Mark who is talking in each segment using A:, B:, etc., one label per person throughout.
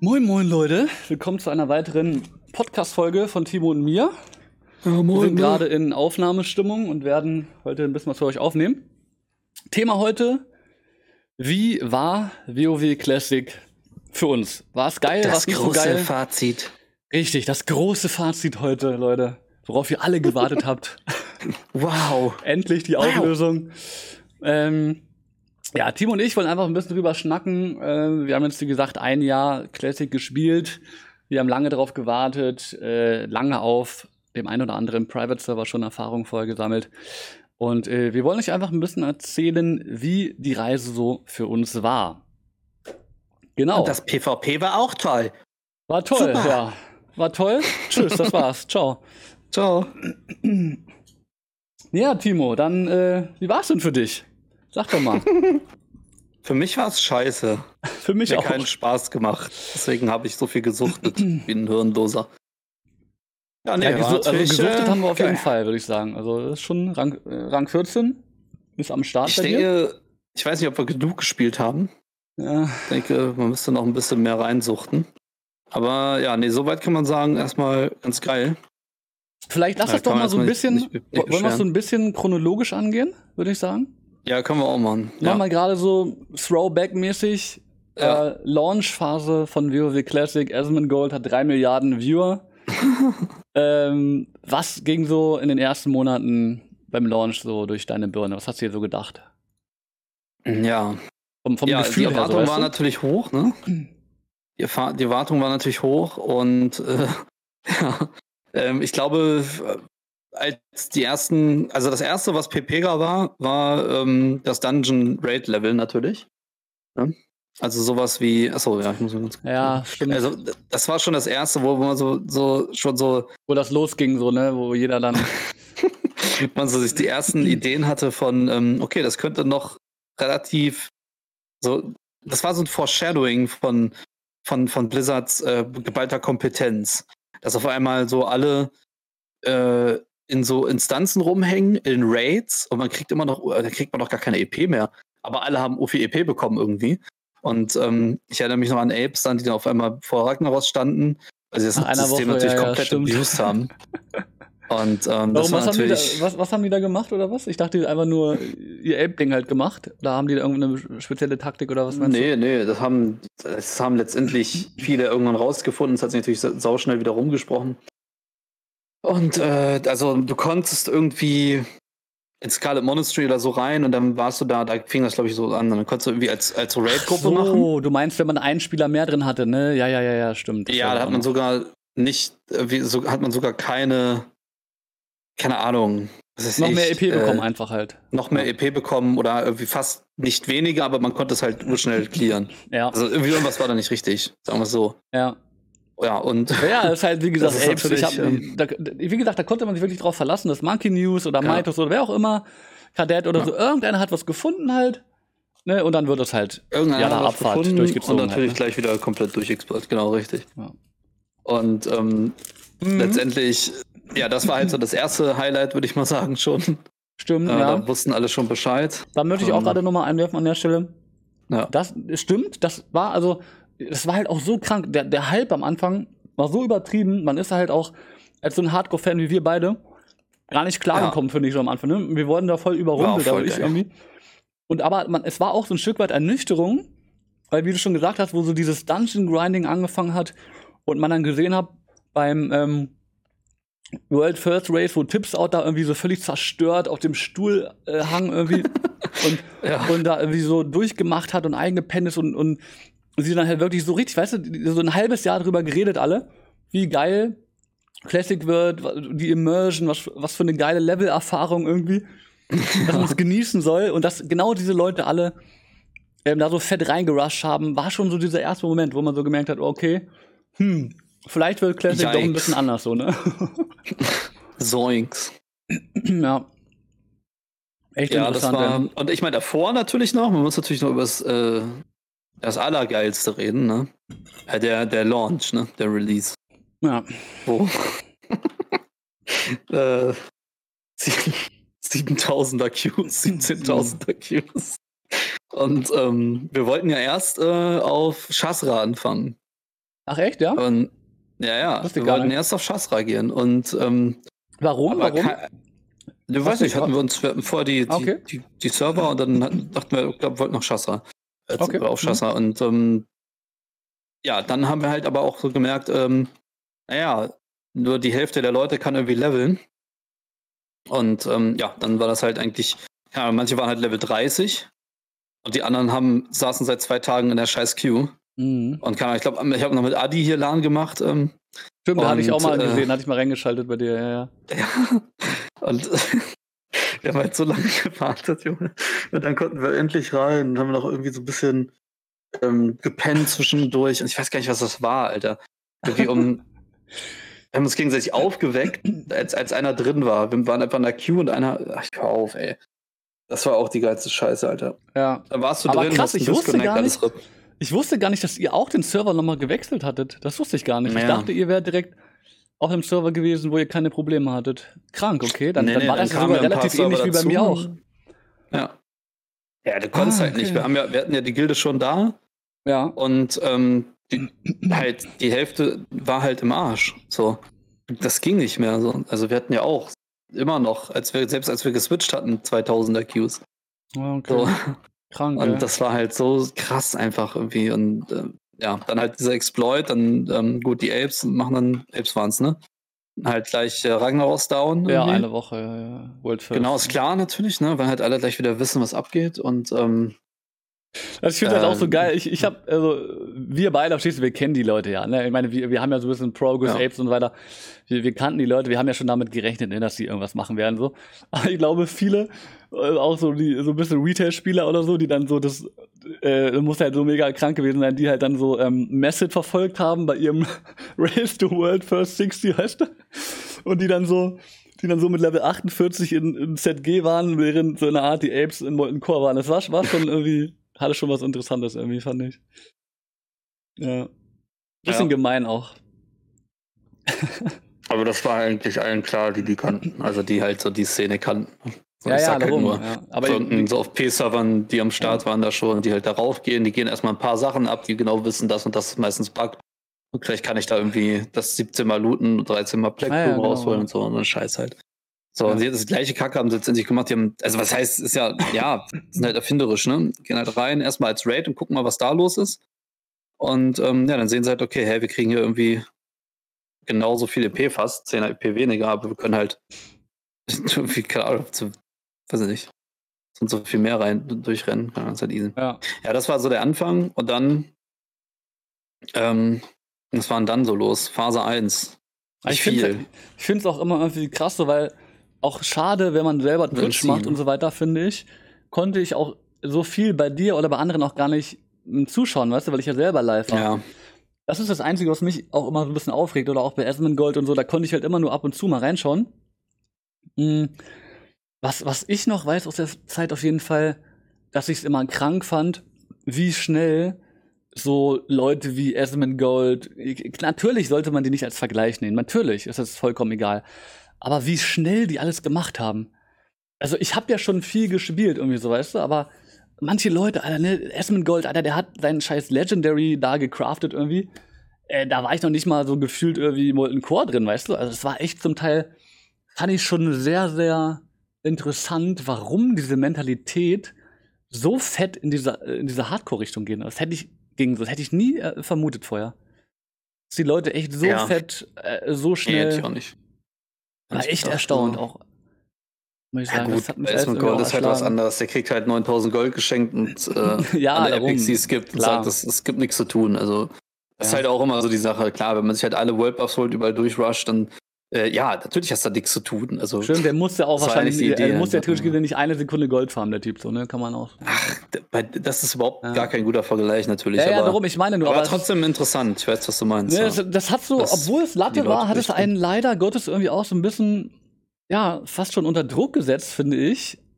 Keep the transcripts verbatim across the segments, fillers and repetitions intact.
A: Moin moin Leute, willkommen zu einer weiteren Podcast-Folge von Timo und mir.
B: Ja, moin,
A: Wir sind
B: ne?
A: gerade in Aufnahmestimmung und werden heute ein bisschen was für euch aufnehmen. Thema heute: Wie war WoW Classic für uns? War es geil? War
B: Das
A: es nicht so
B: große
A: geil?
B: Fazit.
A: Richtig, das große Fazit heute, Leute, worauf ihr alle gewartet habt.
B: Wow.
A: Endlich die
B: Wow.
A: Auflösung. Ähm, ja, Timo und ich wollen einfach ein bisschen drüber schnacken. Äh, wir haben jetzt, wie gesagt, ein Jahr Classic gespielt. Wir haben lange darauf gewartet, äh, lange auf dem einen oder anderen Private-Server schon Erfahrung vorher gesammelt. Und äh, wir wollen euch einfach ein bisschen erzählen, wie die Reise so für uns war. Genau.
B: Und das PvP war auch toll.
A: War toll,
B: Super.
A: ja. War toll. Tschüss, das war's. Ciao.
B: Ciao.
A: Ja, Timo, dann, äh, wie war's denn für dich? Sag doch mal.
B: Für mich war es scheiße.
A: Für mich
B: Mir
A: auch.
B: keinen Spaß gemacht. Deswegen habe ich so viel gesuchtet wie ein Hirnloser. Ja, nee,
A: Ja,
B: war
A: gesu also
B: natürlich,
A: gesuchtet
B: äh,
A: haben wir auf jeden
B: geil.
A: Fall, würde ich sagen. Also das ist schon Rang, äh, Rang vierzehn. Ist am Start
B: Ich
A: bei dir.
B: denke, ich weiß nicht, ob wir genug gespielt haben.
A: Ja.
B: Ich denke, man müsste noch ein bisschen mehr reinsuchten. Aber ja, nee, soweit kann man sagen, erstmal ganz geil.
A: Vielleicht lass
B: Ja,
A: das doch
B: kann man
A: mal so ein
B: erstmal
A: bisschen,
B: nicht- nicht- nicht
A: wollen wir es so
B: beschweren.
A: ein bisschen chronologisch angehen, würde ich sagen.
B: Ja, können wir auch machen.
A: Ja.
B: Ja.
A: Mal gerade so Throwback-mäßig.
B: Ja.
A: Äh, Launch-Phase von WoW Classic. Asmongold hat drei Milliarden Viewer. ähm, was ging so in den ersten Monaten beim Launch so durch deine Birne? Was hast du dir so gedacht?
B: Ja,
A: Vom, vom
B: ja,
A: Gefühl
B: die
A: her, so,
B: Erwartung
A: weißt
B: war
A: du?
B: natürlich hoch, ne? Die, Erfa- die Erwartung war natürlich hoch und äh, ja, ähm, ich glaube, äh, als die ersten, also das erste, was Pepega war, war ähm, das Dungeon Raid Level natürlich. Ne? Also sowas wie, achso, ja, ich muss mal ganz kurz.
A: Ja, stimmt.
B: Also d- das war schon das erste, wo man so, so schon so,
A: Wo das losging, so, ne? Wo jeder dann.
B: man so sich die ersten Ideen hatte von, ähm, okay, das könnte noch relativ so, das war so ein Foreshadowing von, von, von Blizzards äh, geballter Kompetenz. Dass auf einmal so alle äh, in so Instanzen rumhängen, in Raids, und man kriegt immer noch, da kriegt man noch gar keine E P mehr. Aber alle haben U viel E P bekommen irgendwie. Und ähm, ich erinnere mich noch an Apes dann, die dann auf einmal vor Ragnaros standen, weil sie das
A: Nach einer
B: System
A: Woche,
B: natürlich
A: ja, ja,
B: komplett
A: stimmt.
B: abused haben. Und ähm, das
A: Warum,
B: war
A: was, haben die da,
B: natürlich.
A: was, was haben die da gemacht oder was? Ich dachte, die haben einfach nur ihr Ape-Ding halt gemacht. Oder haben die da irgendeine spezielle Taktik oder was meinst
B: Nee, nee, das haben, das haben letztendlich viele irgendwann rausgefunden. Es hat sich natürlich sa- sauschnell wieder rumgesprochen. Und äh, also du konntest irgendwie in Scarlet Monastery oder so rein und dann warst du da, da fing das glaube ich so an. Und dann konntest du irgendwie als, als so
A: du?
B: Raid-Gruppe
A: So,
B: machen.
A: du meinst, wenn man einen Spieler mehr drin hatte, ne? Ja, ja, ja, ja, stimmt. Das
B: Ja,
A: war
B: da
A: auch
B: hat man
A: noch.
B: sogar nicht, äh, wie, so, hat man sogar keine, keine Ahnung. Was weiß
A: noch
B: ich,
A: mehr E P bekommen
B: äh,
A: einfach halt.
B: noch mehr
A: Ja.
B: E P bekommen oder irgendwie fast nicht weniger, aber man konnte es halt urschnell clearen.
A: Ja,
B: Also irgendwie irgendwas war da nicht richtig, sagen wir es so.
A: ja.
B: Ja, und
A: Ja, das ist halt, wie gesagt,
B: Das ist
A: Apes. Ich hab,
B: natürlich,
A: da, wie gesagt, da konnte man sich wirklich drauf verlassen, dass Monkey News oder
B: Ja.
A: Mitos oder wer auch immer, Kadett oder
B: Ja.
A: so, irgendeiner hat was gefunden halt. Ne? Und dann wird es halt
B: irgendeiner
A: ja,
B: hat
A: der
B: was
A: Abfahrt
B: gefunden
A: durchgezogen.
B: und natürlich
A: halt, ne?
B: gleich wieder komplett durchexplodiert, genau richtig.
A: Ja.
B: Und ähm,
A: Mhm.
B: letztendlich, ja, das war halt so das erste Highlight, würde ich mal sagen schon.
A: Stimmt,
B: Äh,
A: ja.
B: Da wussten alle schon Bescheid.
A: Da möchte ich auch
B: Ähm,
A: gerade nochmal einwerfen an der Stelle.
B: Ja.
A: Das stimmt, das war also, das war halt auch so krank. Der, der Hype am Anfang war so übertrieben. Man ist halt auch, als so ein Hardcore-Fan wie wir beide, gar nicht klargekommen, finde ich so am Anfang. Ne? Wir wurden da voll überrumpelt,
B: War auch
A: aber
B: voll
A: ich
B: geil.
A: irgendwie. Und aber man, es war auch so ein Stück weit Ernüchterung, weil, wie du schon gesagt hast, wo so dieses Dungeon-Grinding angefangen hat und man dann gesehen hat, beim ähm, World First Race, wo Tips Out da irgendwie so völlig zerstört auf dem Stuhl äh, hang irgendwie und,
B: Ja.
A: und da irgendwie so durchgemacht hat und eingepennt ist und, und sie dann halt wirklich so richtig, weißt du, die- so ein halbes Jahr drüber geredet alle, wie geil Classic wird, die Immersion, was, was für eine geile Level-Erfahrung irgendwie, dass man es genießen soll und dass genau diese Leute alle ähm, da so fett reingerusht haben, war schon so dieser erste Moment, wo man so gemerkt hat, okay, hm, vielleicht wird Classic doch ein
B: Yikes.
A: bisschen anders so, ne?
B: Zoinks.
A: Ja. Echt
B: Ja, das
A: interessant.
B: war.
A: ja.
B: Und ich meine, davor natürlich noch, man muss natürlich noch über das, äh, das Allergeilste reden, ne? Ja, der, der Launch, ne? Der Release.
A: Ja.
B: Wo? äh, sie- siebentausender Qs, siebzehntausender Qs. Und ähm, wir wollten ja erst äh, auf Shasra anfangen.
A: Ach echt, ja?
B: Und ja, ja,
A: Wusste
B: wir
A: gar
B: wollten
A: nicht.
B: erst auf Shasra gehen und ähm,
A: Warum?
B: aber
A: Warum?
B: kei- du
A: Hast
B: weißt
A: du-
B: nicht, hatten wir uns, wir hatten vorher die,
A: Ah,
B: die,
A: okay.
B: die, die Server und dann hatten, dachten wir, ich glaube, wir wollten nach Shasra. Äh,
A: Okay.
B: auf
A: Mhm.
B: Shasra. Und ähm, ja, dann haben wir halt aber auch so gemerkt, ähm, naja, nur die Hälfte der Leute kann irgendwie leveln. Und ähm, ja, dann war das halt eigentlich, ja, manche waren halt Level dreißig und die anderen haben, saßen seit zwei Tagen in der scheiß Queue.
A: Mhm.
B: Und keine Ahnung, ich glaube, ich habe noch mit Adi hier LAN gemacht. Ähm,
A: Stimmt, da hatte ich auch
B: und,
A: mal
B: äh,
A: gesehen, hatte ich mal reingeschaltet bei dir, ja, ja.
B: ja, und wir haben halt so lange gewartet, Junge. Und dann konnten wir endlich rein und haben noch irgendwie so ein bisschen ähm, gepennt zwischendurch. Und ich weiß gar nicht, was das war, Alter. Irgendwie um. Wir haben uns gegenseitig aufgeweckt, als, als einer drin war. Wir waren einfach in der Queue und einer. Ach, hör auf, ey. Das war auch die geilste Scheiße, Alter.
A: Ja.
B: Da warst du
A: Aber
B: drin,
A: krass,
B: hast
A: ich
B: einen
A: wusste
B: Disconnect,
A: gar
B: alles
A: nicht,
B: RIP.
A: ich wusste gar nicht, dass ihr auch den Server nochmal gewechselt hattet. Das wusste ich gar nicht. Ich
B: Ja.
A: dachte, ihr wärt direkt auf dem Server gewesen, wo ihr keine Probleme hattet. Krank, okay. Dann,
B: Nee,
A: dann
B: nee,
A: war
B: dann
A: das ja
B: kamen
A: sogar
B: ja ein paar
A: relativ ähnlich
B: Server
A: wie bei
B: dazu
A: mir auch.
B: und- Ja. Ja, du konntest
A: Ah,
B: halt nicht.
A: okay.
B: Wir, haben ja, wir hatten ja die Gilde schon da
A: Ja.
B: und ähm, die, halt die Hälfte war halt im Arsch. So. Das ging nicht mehr. So. Also wir hatten ja auch immer noch, als wir, selbst als wir geswitcht hatten, zweitausender Queues.
A: Ah, okay.
B: So.
A: Krank,
B: Und
A: ey.
B: das war halt so krass einfach irgendwie. Und ähm, ja, dann halt dieser Exploit, dann ähm, gut, die Apes machen dann, Apes waren's, ne? Halt gleich äh, Ragnaros down.
A: Ja,
B: irgendwie.
A: eine Woche, ja, ja. World First.
B: Genau, ist klar natürlich, ne? Weil halt alle gleich wieder wissen, was abgeht. Und ähm,
A: Also ich finde das auch so
B: Ähm,
A: geil. Ich, ich hab, also, wir beide, verstehst du, wir kennen die Leute ja. Ne? Ich meine, wir, wir haben ja so ein bisschen Progress,
B: Ja.
A: Apes und so weiter. Wir, wir kannten die Leute, wir haben ja schon damit gerechnet, ne, dass die irgendwas machen werden. So. Aber ich glaube, viele, äh, auch so die so ein bisschen Retail-Spieler oder so, die dann so das, äh, muss halt so mega krank gewesen sein, die halt dann so ähm, Message verfolgt haben bei ihrem Race to World First sixty, weißt du? Und die dann so, die dann so mit Level achtundvierzig in, in Z G waren, während so eine Art die Apes in Molten Core waren. Das war, war schon irgendwie, hatte schon was Interessantes irgendwie, fand ich. Ja. Bisschen
B: Ja.
A: gemein auch.
B: Aber das war eigentlich allen klar, die die kannten. Also die halt so die Szene kannten. So,
A: Ja,
B: ich
A: ja,
B: sag halt
A: darum.
B: nur,
A: Ja. Aber
B: so,
A: ich,
B: so auf P-Servern, die am Start waren da schon, die halt darauf gehen, die gehen erstmal ein paar Sachen ab, die genau wissen, das und das ist meistens Bug. Und vielleicht kann ich da irgendwie das siebzehn Mal looten und dreizehn Mal Black
A: Ah, ja, genau,
B: rausholen
A: ja.
B: und so und dann Scheiß halt. So,
A: Ja.
B: und die das gleiche Kacke haben sie letztendlich gemacht. Die haben, also was heißt, ist ja, ja, sind halt erfinderisch, ne? Gehen halt rein, erstmal als Raid und gucken mal, was da los ist. Und ähm, ja, dann sehen sie halt, okay, hey, wir kriegen hier irgendwie genauso viel E P fast, zehn E P weniger, aber wir können halt irgendwie, keine Ahnung, zu, weiß ich nicht, und so viel mehr rein durchrennen. Ja, das ist halt easy.
A: ja.
B: Ja, das war so der Anfang und dann, ähm, was war denn dann so los? Phase eins.
A: Aber
B: Nicht
A: ich finde
B: viel.
A: ich finde es auch immer irgendwie krass, so, weil auch schade, wenn man selber Twitch
B: Entziehen.
A: macht und so weiter, finde ich, konnte ich auch so viel bei dir oder bei anderen auch gar nicht m, zuschauen, weißt du, weil ich ja selber live war.
B: Ja,
A: Das ist das Einzige, was mich auch immer so ein bisschen aufregt oder auch bei Asmongold und so, da konnte ich halt immer nur ab und zu mal reinschauen. Mm, Was, was ich noch weiß aus der Zeit auf jeden Fall, dass ich es immer krank fand, wie schnell so Leute wie Asmongold, ich- natürlich sollte man die nicht als Vergleich nehmen, natürlich, ist das vollkommen egal. Aber wie schnell die alles gemacht haben. Also ich habe ja schon viel gespielt irgendwie so, weißt du, aber manche Leute, Alter, ne, Asmongold, Alter, der hat seinen scheiß Legendary da gecraftet irgendwie. Äh, da war ich noch nicht mal so gefühlt irgendwie Molten Core drin, weißt du? Also es war echt zum Teil, fand ich schon sehr, sehr interessant, warum diese Mentalität so fett in diese, in diese Hardcore-Richtung geht. Das hätte ich, ging, das hätte ich nie äh, vermutet vorher. Dass die Leute echt so
B: Ja.
A: fett, äh, so
B: nee,
A: schnell,
B: hätte ich auch nicht.
A: war
B: Nicht
A: echt
B: gedacht,
A: erstaunt
B: also.
A: auch. Muss ich
B: Ja
A: sagen,
B: gut,
A: das hat mich alles
B: Asmongold
A: irgendwie auch
B: ist halt was
A: erschlagen.
B: anderes. Der kriegt halt neuntausend Gold geschenkt und äh,
A: Ja,
B: alle
A: darum.
B: Epics, die es gibt, und
A: Klar.
B: sagt, es, es gibt nichts zu tun. Also das ist
A: Ja.
B: halt auch immer so die Sache. Klar, wenn man sich halt alle World Buffs holt, überall durchrusht, dann äh, ja, natürlich hast du da nichts zu tun. Also
A: Schön, der muss ja auch
B: Das war
A: wahrscheinlich,
B: eigentlich die Idee
A: er muss ja
B: einfach,
A: theoretisch
B: ja.
A: nicht eine Sekunde Gold farmen, der Typ, so, ne, kann man auch.
B: d- bei- das ist überhaupt
A: Ja.
B: gar kein guter Vergleich natürlich.
A: Ja, ja,
B: aber,
A: darum, ich meine nur,
B: aber,
A: aber es-
B: trotzdem interessant. Ich weiß, was du meinst.
A: Ne,
B: ja.
A: das, das hat so,
B: Das-
A: obwohl es
B: die
A: Latte
B: Leute
A: war, hat es
B: berichten.
A: einen leider Gottes irgendwie auch so ein bisschen, ja, fast schon unter Druck gesetzt, finde ich.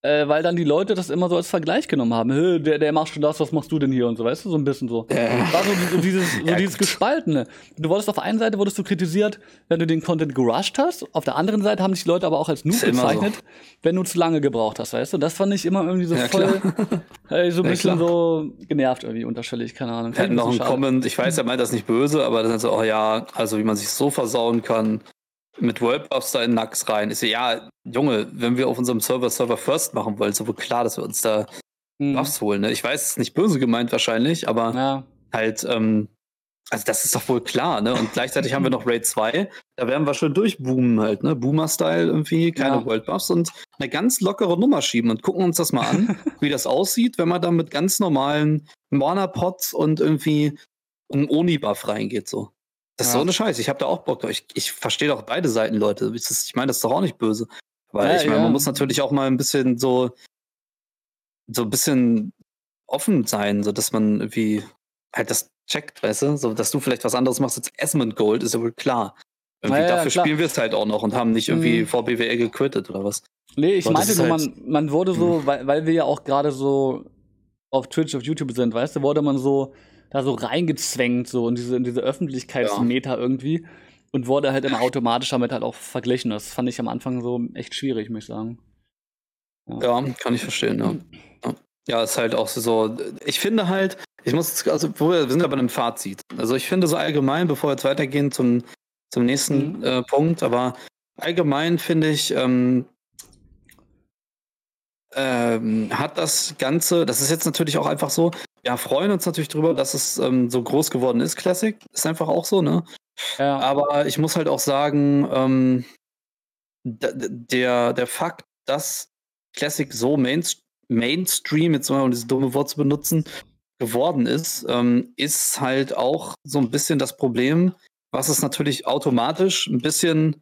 A: Äh, weil dann die Leute das immer so als Vergleich genommen haben. Hö, der, der macht schon das, was machst du denn hier und so, weißt du, so ein bisschen so.
B: Ja.
A: War so, so dieses, so
B: Ja,
A: dieses
B: gut.
A: Gespaltene. Du wurdest auf der einen Seite wurdest du kritisiert, wenn du den Content gerusht hast, auf der anderen Seite haben dich die Leute aber auch als Noob
B: Ist immer so.
A: bezeichnet, wenn du zu lange gebraucht hast, weißt du. Das fand ich immer irgendwie so
B: Ja,
A: voll, äh, so ein
B: Ja,
A: bisschen
B: klar.
A: so genervt irgendwie, unterschwellig, keine Ahnung.
B: Wir hatten noch einen
A: Schade.
B: Comment, ich weiß, er meint das nicht böse, aber dann ist so, oh ja, also wie man sich so versauen kann, mit World Buffs da in Nax rein. Ich so, ja, Junge, wenn wir auf unserem Server Server First machen wollen, ist so wohl klar, dass wir uns da
A: Mhm.
B: Buffs holen. Ne? Ich weiß, es ist nicht böse gemeint wahrscheinlich, aber
A: Ja.
B: halt, ähm, also das ist doch wohl klar, ne? Und gleichzeitig haben wir noch Raid zwei, da werden wir schon durchboomen halt, ne? Boomer-Style irgendwie, keine
A: Ja.
B: World Buffs und eine ganz lockere Nummer schieben und gucken uns das mal an, wie das aussieht, wenn man da mit ganz normalen Mana-Pots und irgendwie einem Oni-Buff reingeht, so. Das ist
A: Ja.
B: so eine Scheiße. Ich habe da auch Bock drauf. Ich, ich verstehe doch beide Seiten, Leute. Ich, das- ich meine, das ist doch auch nicht böse. Weil
A: Ja,
B: ich meine,
A: ja.
B: man muss natürlich auch mal ein bisschen so, so ein bisschen offen sein, so dass man irgendwie halt das checkt, weißt du? So, dass du vielleicht was anderes machst als Asmund Gold, ist ja wohl klar. Irgendwie
A: Ja, ja,
B: dafür
A: klar.
B: spielen wir es halt auch noch und haben nicht irgendwie
A: Mhm.
B: vor B W L gequittet oder was.
A: Nee, ich
B: Aber das
A: meinte
B: ist
A: nur,
B: halt-
A: man, man wurde so, weil, weil wir ja auch gerade so auf Twitch, auf YouTube sind, weißt du, wurde man so da so reingezwängt, so in diese, in diese Öffentlichkeitsmeter irgendwie und wurde halt immer automatisch damit halt auch verglichen. Das fand ich am Anfang so echt schwierig, muss ich sagen.
B: Ja, kann ich verstehen, ja. Ja, ja, ist halt auch so, ich finde halt, ich muss, also wir sind aber im Fazit. Also ich finde so allgemein, bevor wir jetzt weitergehen zum, zum nächsten
A: Mhm.
B: äh, Punkt, aber allgemein finde ich, ähm, ähm, hat das Ganze, das ist jetzt natürlich auch einfach so, wir freuen uns natürlich drüber, dass es ähm, so groß geworden ist, Classic. Ist einfach auch so, ne?
A: Ja.
B: Aber ich muss halt auch sagen, ähm, d- d- der, der Fakt, dass Classic so Mainst Mainstream, jetzt mal um dieses dumme Wort zu benutzen, geworden ist, ähm, ist halt auch so ein bisschen das Problem, was es natürlich automatisch ein bisschen,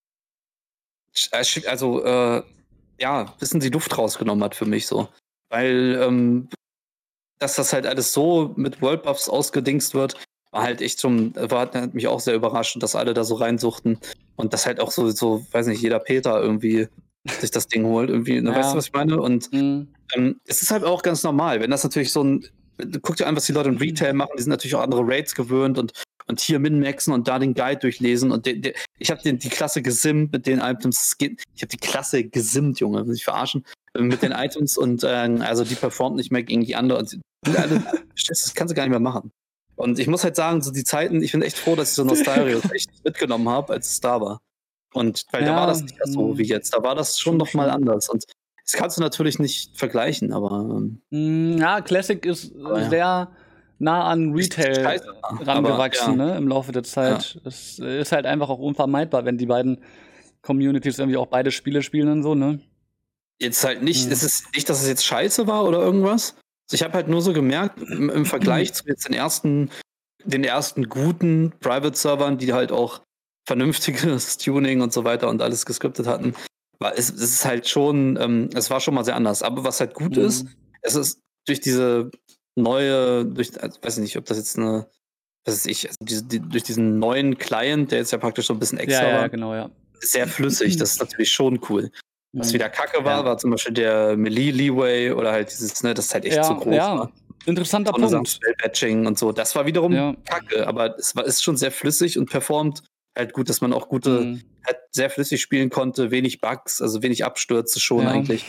B: sch- also äh, ja, ein bisschen die Luft rausgenommen hat für mich so. Weil, ähm, dass das halt alles so mit World Buffs ausgedingst wird, war halt echt schon, war, hat mich auch sehr überrascht, dass alle da so reinsuchten und dass halt auch so, so, weiß nicht, jeder Peter irgendwie sich das Ding holt, irgendwie, ne,
A: Ja.
B: weißt du, was ich meine? Und
A: Mhm.
B: ähm, es ist halt auch ganz normal, wenn das natürlich so ein, guck dir an, was die Leute im Retail machen, die sind natürlich auch andere Raids gewöhnt und, und hier min-maxen und da den Guide durchlesen und de, de, ich habe die Klasse gesimmt mit den Items, es geht, ich habe die Klasse gesimmt, Junge, will ich verarschen, äh, mit den Items und äh, also die performt nicht mehr gegen die andere und die, alle, das kannst du gar nicht mehr machen. Und ich muss halt sagen, so die Zeiten, ich bin echt froh, dass ich so Nostalgia echt mitgenommen habe, als es da war. Und weil da
A: Ja,
B: war das nicht mehr so
A: mm.
B: wie jetzt, da war das schon
A: Schon,
B: noch mal
A: schon.
B: anders und das kannst du natürlich nicht vergleichen, aber ähm,
A: Mm, Ja, Classic ist
B: Aber ja.
A: sehr nah an
B: Ist
A: Retail
B: scheiße,
A: äh, rangewachsen,
B: aber,
A: ne, im Laufe der Zeit. Es ist halt einfach auch unvermeidbar, wenn die beiden Communities irgendwie auch beide Spiele spielen und so, ne?
B: jetzt halt nicht,
A: Mhm.
B: es ist nicht, dass es jetzt scheiße war oder irgendwas. Also ich habe halt nur so gemerkt, im, im Vergleich zu jetzt den ersten, den ersten guten Private-Servern, die halt auch vernünftiges Tuning und so weiter und alles gescriptet hatten, war es, es ist halt schon, ähm, es war schon mal sehr anders. Aber was halt gut
A: Mhm.
B: ist, es ist durch diese neue, durch, also, weiß ich nicht, ob das jetzt eine, was weiß ich, also diese, die, durch diesen neuen Client, der jetzt ja praktisch so ein bisschen
A: Ja,
B: extra
A: ja, ja,
B: war,
A: genau, ja.
B: sehr flüssig. Das ist natürlich schon cool. Was
A: Mhm.
B: wieder kacke war,
A: Ja.
B: war zum Beispiel der Melee-Leeway oder halt dieses, ne, das halt echt
A: Ja,
B: zu groß
A: ja.
B: war.
A: Interessanter
B: So eine Sachen,
A: Punkt.
B: Spellbatching und so. Das war wiederum
A: Ja.
B: kacke, aber es war, ist schon sehr flüssig und performt halt gut, dass man auch gute,
A: Mhm.
B: halt sehr flüssig spielen konnte, wenig Bugs, also wenig Abstürze schon
A: Ja.
B: eigentlich.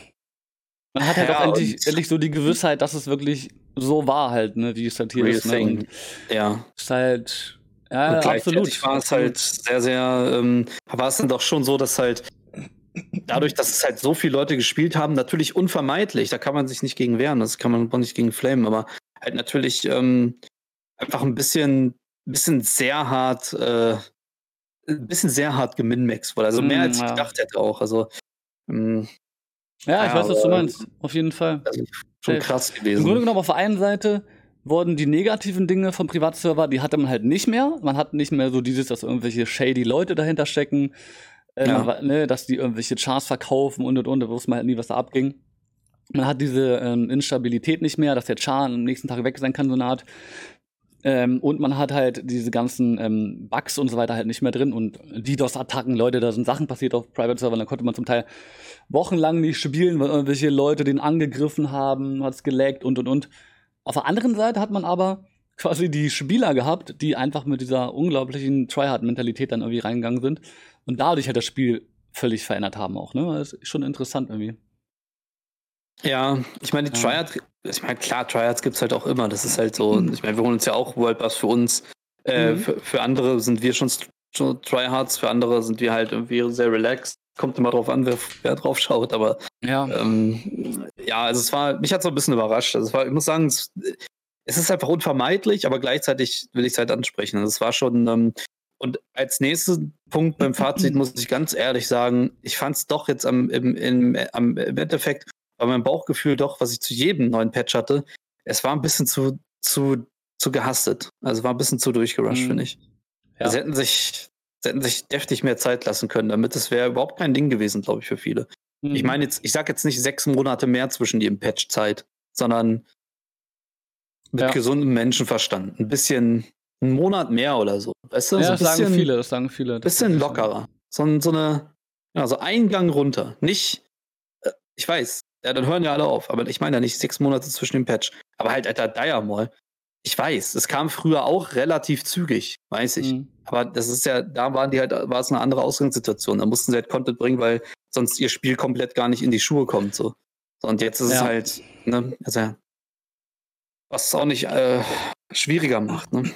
A: Man hat halt
B: Ja,
A: auch endlich,
B: und-
A: endlich so die Gewissheit, dass es wirklich so war halt, ne, wie es halt hier
B: Real
A: ist, ne?
B: thing.
A: Und
B: Ja.
A: ist halt, ja,
B: Und
A: absolut.
B: gleichzeitig war es
A: absolut.
B: halt sehr, sehr, ähm, war es dann doch schon so, dass halt dadurch, dass es halt so viele Leute gespielt haben, natürlich unvermeidlich, da kann man sich nicht gegen wehren, das kann man auch nicht gegen flamen, aber halt natürlich ähm, einfach ein bisschen, bisschen sehr hart, äh, ein bisschen sehr hart geminmaxt wurde. Also mehr
A: Mm,
B: als ich
A: ja.
B: gedacht hätte auch. Also ähm,
A: Ja, ich
B: Ja,
A: weiß, was du
B: aber-
A: meinst. Auf jeden Fall.
B: also schon
A: Safe.
B: krass
A: Im Grunde
B: gewesen.
A: genommen, auf der einen Seite wurden die negativen Dinge vom Privatserver, die hatte man halt nicht mehr. Man hat nicht mehr so dieses, dass irgendwelche shady Leute dahinter stecken, äh,
B: Ja.
A: man wa- ne, dass die irgendwelche Chars verkaufen und und und, da wusste man halt nie, was da abging. Man hat diese ähm, Instabilität nicht mehr, dass der Char am nächsten Tag weg sein kann, so eine Art. Ähm, und man hat halt diese ganzen ähm, Bugs und so weiter halt nicht mehr drin und DDoS-Attacken, Leute, da sind Sachen passiert auf Private-Servern, da konnte man zum Teil wochenlang nicht spielen, weil irgendwelche Leute den angegriffen haben, hat's gelaggt und und und. Auf der anderen Seite hat man aber quasi die Spieler gehabt, die einfach mit dieser unglaublichen Tryhard-Mentalität dann irgendwie reingegangen sind und dadurch halt das Spiel völlig verändert haben auch, ne? Das ist schon interessant irgendwie.
B: Ja, ich meine, die
A: Ja.
B: Tryhard, ich meine, klar, Tryhards gibt's halt auch immer. Das ist halt so, ich meine, wir holen uns ja auch World Pass für uns. Äh,
A: Mhm.
B: für, für andere sind wir schon, schon Tryhards, für andere sind wir halt irgendwie sehr relaxed. Kommt immer drauf an, wer, wer drauf schaut, aber
A: Ja.
B: ähm, ja, also es war, mich hat so ein bisschen überrascht. Also es war, ich muss sagen, es, es ist einfach unvermeidlich, aber gleichzeitig will ich es halt ansprechen. Also es war schon, ähm, und als nächsten Punkt beim Fazit muss ich ganz ehrlich sagen, ich fand es doch jetzt am, im, im, am, im Endeffekt, war mein Bauchgefühl doch, was ich zu jedem neuen Patch hatte, es war ein bisschen zu, zu, zu gehastet. Also war ein bisschen zu durchgerusht,
A: Mhm.
B: finde ich.
A: Ja.
B: Sie hätten sich, sie hätten sich deftig mehr Zeit lassen können, damit es wäre überhaupt kein Ding gewesen, glaube ich, für viele.
A: Mhm.
B: Ich meine jetzt, ich sag jetzt nicht sechs Monate mehr zwischen jedem Patch-Zeit, sondern mit
A: Ja.
B: gesundem Menschenverstand. Ein bisschen, einen Monat mehr oder so. Weißt du?
A: Ja,
B: so ein
A: das sagen
B: bisschen,
A: viele, das sagen viele. Das
B: bisschen
A: ist so.
B: lockerer. So, ein- so eine, ja, so ein Gang runter. Nicht, äh, ich weiß, ja, dann hören ja alle auf, aber ich meine ja nicht sechs Monate zwischen dem Patch. Aber halt, Alter, Dire Maul. Ich weiß, es kam früher auch relativ zügig, weiß ich.
A: Mhm.
B: Aber das ist ja, da waren die halt, war es eine andere Ausgangssituation. Da mussten sie halt Content bringen, weil sonst ihr Spiel komplett gar nicht in die Schuhe kommt. So. So, und jetzt ist es
A: Ja.
B: halt, ne, also, was es auch nicht äh, schwieriger macht, ne?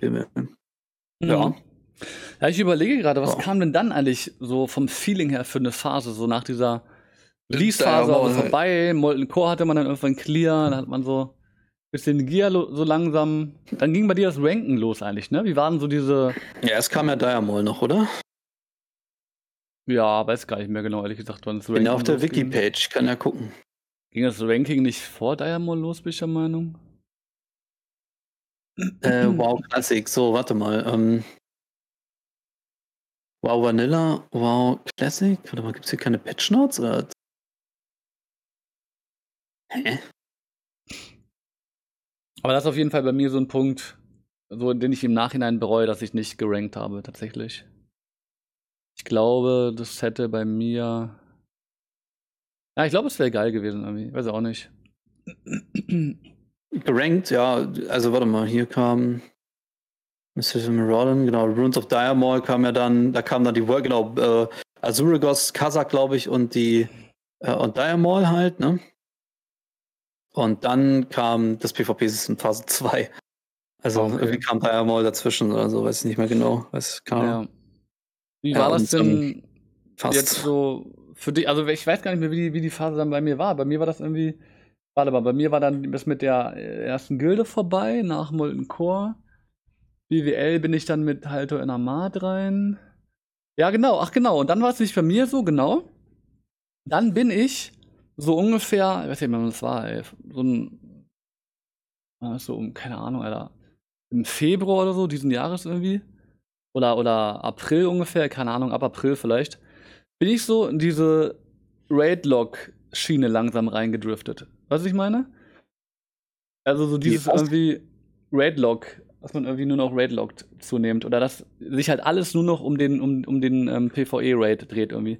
B: Ja.
A: Mhm. Ja, ich überlege gerade, was
B: Ja.
A: kam denn dann eigentlich so vom Feeling her für eine Phase, so nach dieser Release-Phase
B: Dire
A: war
B: Maul
A: so
B: halt.
A: vorbei, Molten Core hatte man dann irgendwann clear, dann hat man so ein bisschen Gear lo- so langsam. Dann ging bei dir das Ranken los eigentlich, ne? Wie waren so diese,
B: Ja, es kam ja Dire Maul noch, oder?
A: ja, weiß gar nicht mehr genau, ehrlich gesagt, wann das
B: Bin
A: Ranking
B: ja auf der
A: losging.
B: Wiki-Page, kann ja gucken.
A: Ging das Ranking nicht vor Diamond los, bin ich der Meinung?
B: Äh, wow, Classic. So, warte mal. Ähm, wow, Vanilla, wow, Classic. Warte mal, gibt's hier keine Patch Notes? Oder? Hä?
A: Aber das ist auf jeden Fall bei mir so ein Punkt, so, den ich im Nachhinein bereue, dass ich nicht gerankt habe, tatsächlich. Ich glaube, das hätte bei mir. Ja, ich glaube, es wäre geil gewesen irgendwie. Weiß auch nicht.
B: Gerankt, ja. Also, warte mal, hier kam Mister Maraudon, genau. Runes of Dire Maul kam ja dann, da kam dann die World, genau, äh, Azurigos, Kazak, glaube ich, und die, äh, und Dire Maul halt, ne? Und dann kam das PvP-System Phase zwei. Also,
A: Okay.
B: irgendwie kam Dire Maul dazwischen oder so, weiß ich nicht mehr genau. Weiß, keine Ahnung.
A: Ja. Wie
B: Ja,
A: war das
B: und, ähm,
A: denn
B: fast.
A: jetzt so für dich? Also, ich weiß gar nicht mehr, wie die, wie die Phase dann bei mir war. Bei mir war das irgendwie. Warte mal, bei mir war dann das mit der äh, ersten Gilde vorbei, nach Molten Core. B W L bin ich dann mit Halto in Amat rein. Ja, genau, ach genau. Und dann war es nicht bei mir so, genau. Dann bin ich so ungefähr, ich weiß nicht mehr, wann das war, ey, so ein, äh, so um, keine Ahnung, Alter, im Februar oder so, diesen Jahres irgendwie. Oder, oder April ungefähr, keine Ahnung, ab April vielleicht. Bin ich so in diese Raid-Log-Schiene langsam reingedriftet. Weißt du, was ich meine? Also so dieses
B: was?
A: irgendwie Raid-Log, dass man irgendwie nur noch Raid-Log zunehmend. Oder dass sich halt alles nur noch um den, um, um den ähm, PvE-Raid dreht irgendwie.